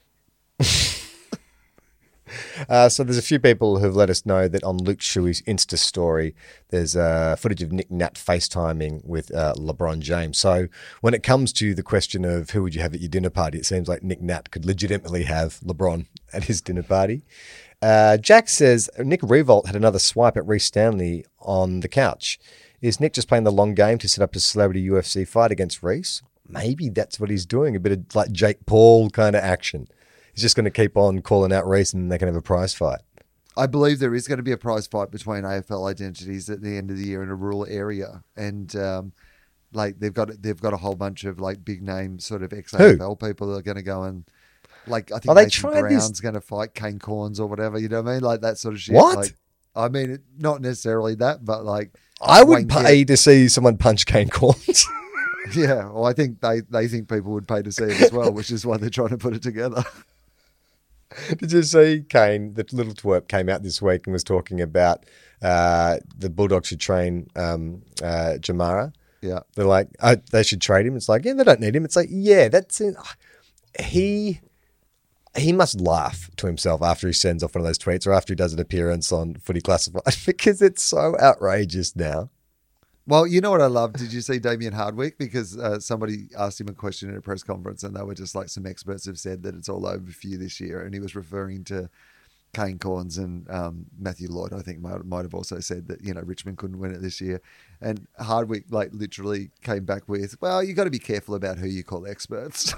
[SPEAKER 3] Uh, so there's a few people who've let us know that on Luke Shuey's Insta story, there's uh, footage of Nick Nat FaceTiming with uh, LeBron James. So when it comes to the question of who would you have at your dinner party, it seems like Nick Nat could legitimately have LeBron at his dinner party. Uh, Jack says Nick Revolt had another swipe at Reece Stanley on the couch. Is Nick just playing the long game to set up a celebrity U F C fight against Reece? Maybe that's what he's doing, a bit of like Jake Paul kind of action. He's just going to keep on calling out Reece and they can have a prize fight.
[SPEAKER 2] I believe there is going to be a prize fight between A F L identities at the end of the year in a rural area, and um, like they've got they've got a whole bunch of like big name sort of ex A F L people that are going to go and like I think
[SPEAKER 3] are they
[SPEAKER 2] Nathan
[SPEAKER 3] trying
[SPEAKER 2] Brown's
[SPEAKER 3] this...
[SPEAKER 2] going to fight Kane Corns or whatever. You know what I mean? Like that sort of shit.
[SPEAKER 3] What?
[SPEAKER 2] Like, I mean, not necessarily that, but like
[SPEAKER 3] I would
[SPEAKER 2] Wayne
[SPEAKER 3] pay
[SPEAKER 2] Kent.
[SPEAKER 3] to see someone punch Kane Corns.
[SPEAKER 2] Yeah, well, I think they they think people would pay to see it as well, which is why they're trying to put it together.
[SPEAKER 3] Did you see Kane, the little twerp, came out this week and was talking about uh, the Bulldogs should train um, uh, Jamara?
[SPEAKER 2] Yeah.
[SPEAKER 3] They're like, oh, they should trade him. It's like, yeah, they don't need him. It's like, yeah, that's it. He, he must laugh to himself after he sends off one of those tweets or after he does an appearance on Footy Classified because it's so outrageous now.
[SPEAKER 2] Well, you know what I love? Did you see Damien Hardwick? Because uh, somebody asked him a question at a press conference and they were just like, some experts have said that it's all over for you this year. And he was referring to Kane Corns and um, Matthew Lloyd, I think might, might have also said that, you know, Richmond couldn't win it this year. And Hardwick like literally came back with, well, you got to be careful about who you call experts.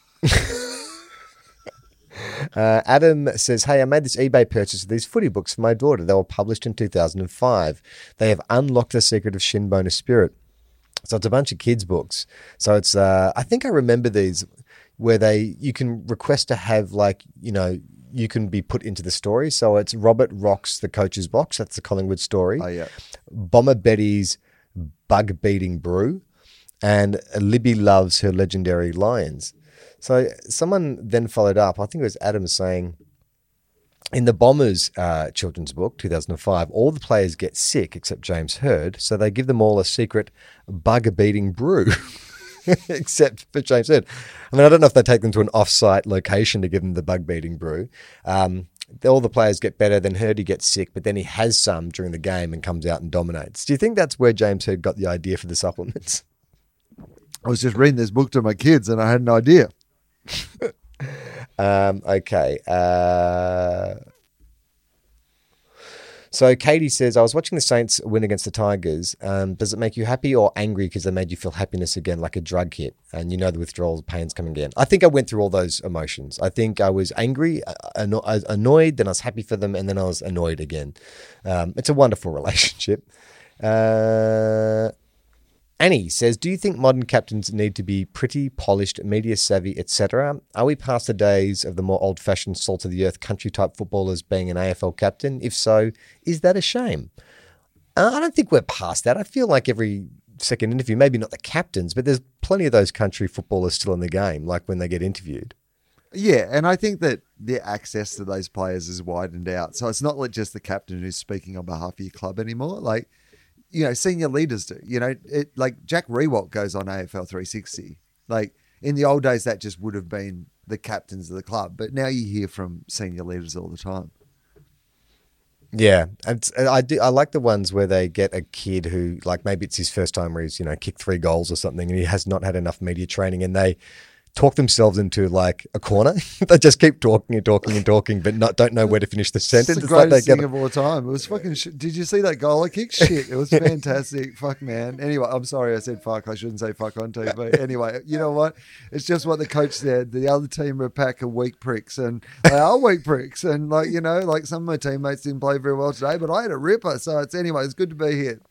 [SPEAKER 3] Uh, Adam says, hey, I made this eBay purchase of these footy books for my daughter. They were published in two thousand five. They have unlocked the secret of Shinbone of Spirit. So it's a bunch of kids' books. So it's, uh, I think I remember these where they, you can request to have like, you know, you can be put into the story. So it's Robert Rocks the Coach's Box. That's the Collingwood story.
[SPEAKER 2] Oh, yeah.
[SPEAKER 3] Bomber Betty's Bug Beating Brew. And Libby Loves Her Legendary Lions. So someone then followed up, I think it was Adam saying, In the Bombers uh, children's book, two thousand five, all the players get sick except James Hird, so they give them all a secret bugger-beating brew, except for James Hird. I mean, I don't know if they take them to an off-site location to give them the bug-beating brew. Um, all the players get better, then Hirdy gets sick, but then he has some during the game and comes out and dominates. Do you think that's where James Hird got the idea for the supplements?
[SPEAKER 2] I was just reading this book to my kids and I had an idea.
[SPEAKER 3] um, okay. Uh, so Katie says, I was watching the Saints win against the Tigers. Um, does it make you happy or angry because they made you feel happiness again, like a drug hit, and you know the withdrawal pain's coming again? I think I went through all those emotions. I think I was angry, anno- annoyed, then I was happy for them, and then I was annoyed again. Um, it's a wonderful relationship. Uh... Annie says, do you think modern captains need to be pretty, polished, media savvy, et cetera? Are we past the days of the more old-fashioned salt-of-the-earth country-type footballers being an A F L captain? If so, is that a shame? Uh, I don't think we're past that. I feel like every second interview, maybe not the captains, but there's plenty of those country footballers still in the game, like when they get interviewed.
[SPEAKER 2] Yeah, and I think that the access to those players is widened out. So it's not like just the captain who's speaking on behalf of your club anymore. Like, you know, senior leaders do. You know, it like Jack Rewalt goes on A F L three sixty. Like in the old days, that just would have been the captains of the club. But now you hear from senior leaders all the time.
[SPEAKER 3] Yeah, and I do. I like the ones where they get a kid who, like, maybe it's his first time where he's, you know, kicked three goals or something, and he has not had enough media training, and they talk themselves into like a corner. They just keep talking and talking and talking, but not don't know where to finish the sentence.
[SPEAKER 2] It's the
[SPEAKER 3] It's
[SPEAKER 2] greatest
[SPEAKER 3] like they
[SPEAKER 2] thing
[SPEAKER 3] get
[SPEAKER 2] of all time. It was fucking shit. Did you see that goal I kicked? Shit, it was fantastic. Fuck, man. Anyway, I'm sorry I said fuck. I shouldn't say fuck on T V. Anyway, you know what? It's just what the coach said. The other team are a pack of weak pricks, and they are weak pricks. And like, you know, like some of my teammates didn't play very well today, but I had a ripper. So it's anyway, it's good to be here.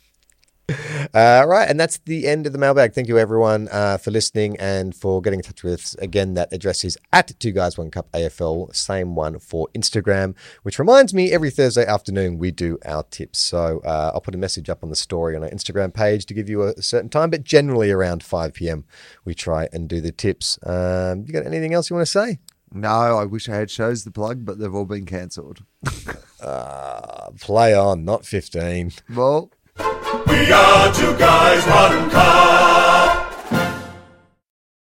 [SPEAKER 3] Uh, right, and that's the end of the mailbag. Thank you, everyone, uh, for listening and for getting in touch with us. Again, that address is at Two Guys One Cup A F L, same one for Instagram, which reminds me, every Thursday afternoon we do our tips. So uh, I'll put a message up on the story on our Instagram page to give you a certain time, but generally around five p.m. we try and do the tips. Um, you got anything else you want to say?
[SPEAKER 2] No, I wish I had shows to plug, but they've all been cancelled.
[SPEAKER 3] uh, play on, not fifteen.
[SPEAKER 2] Well...
[SPEAKER 1] We are two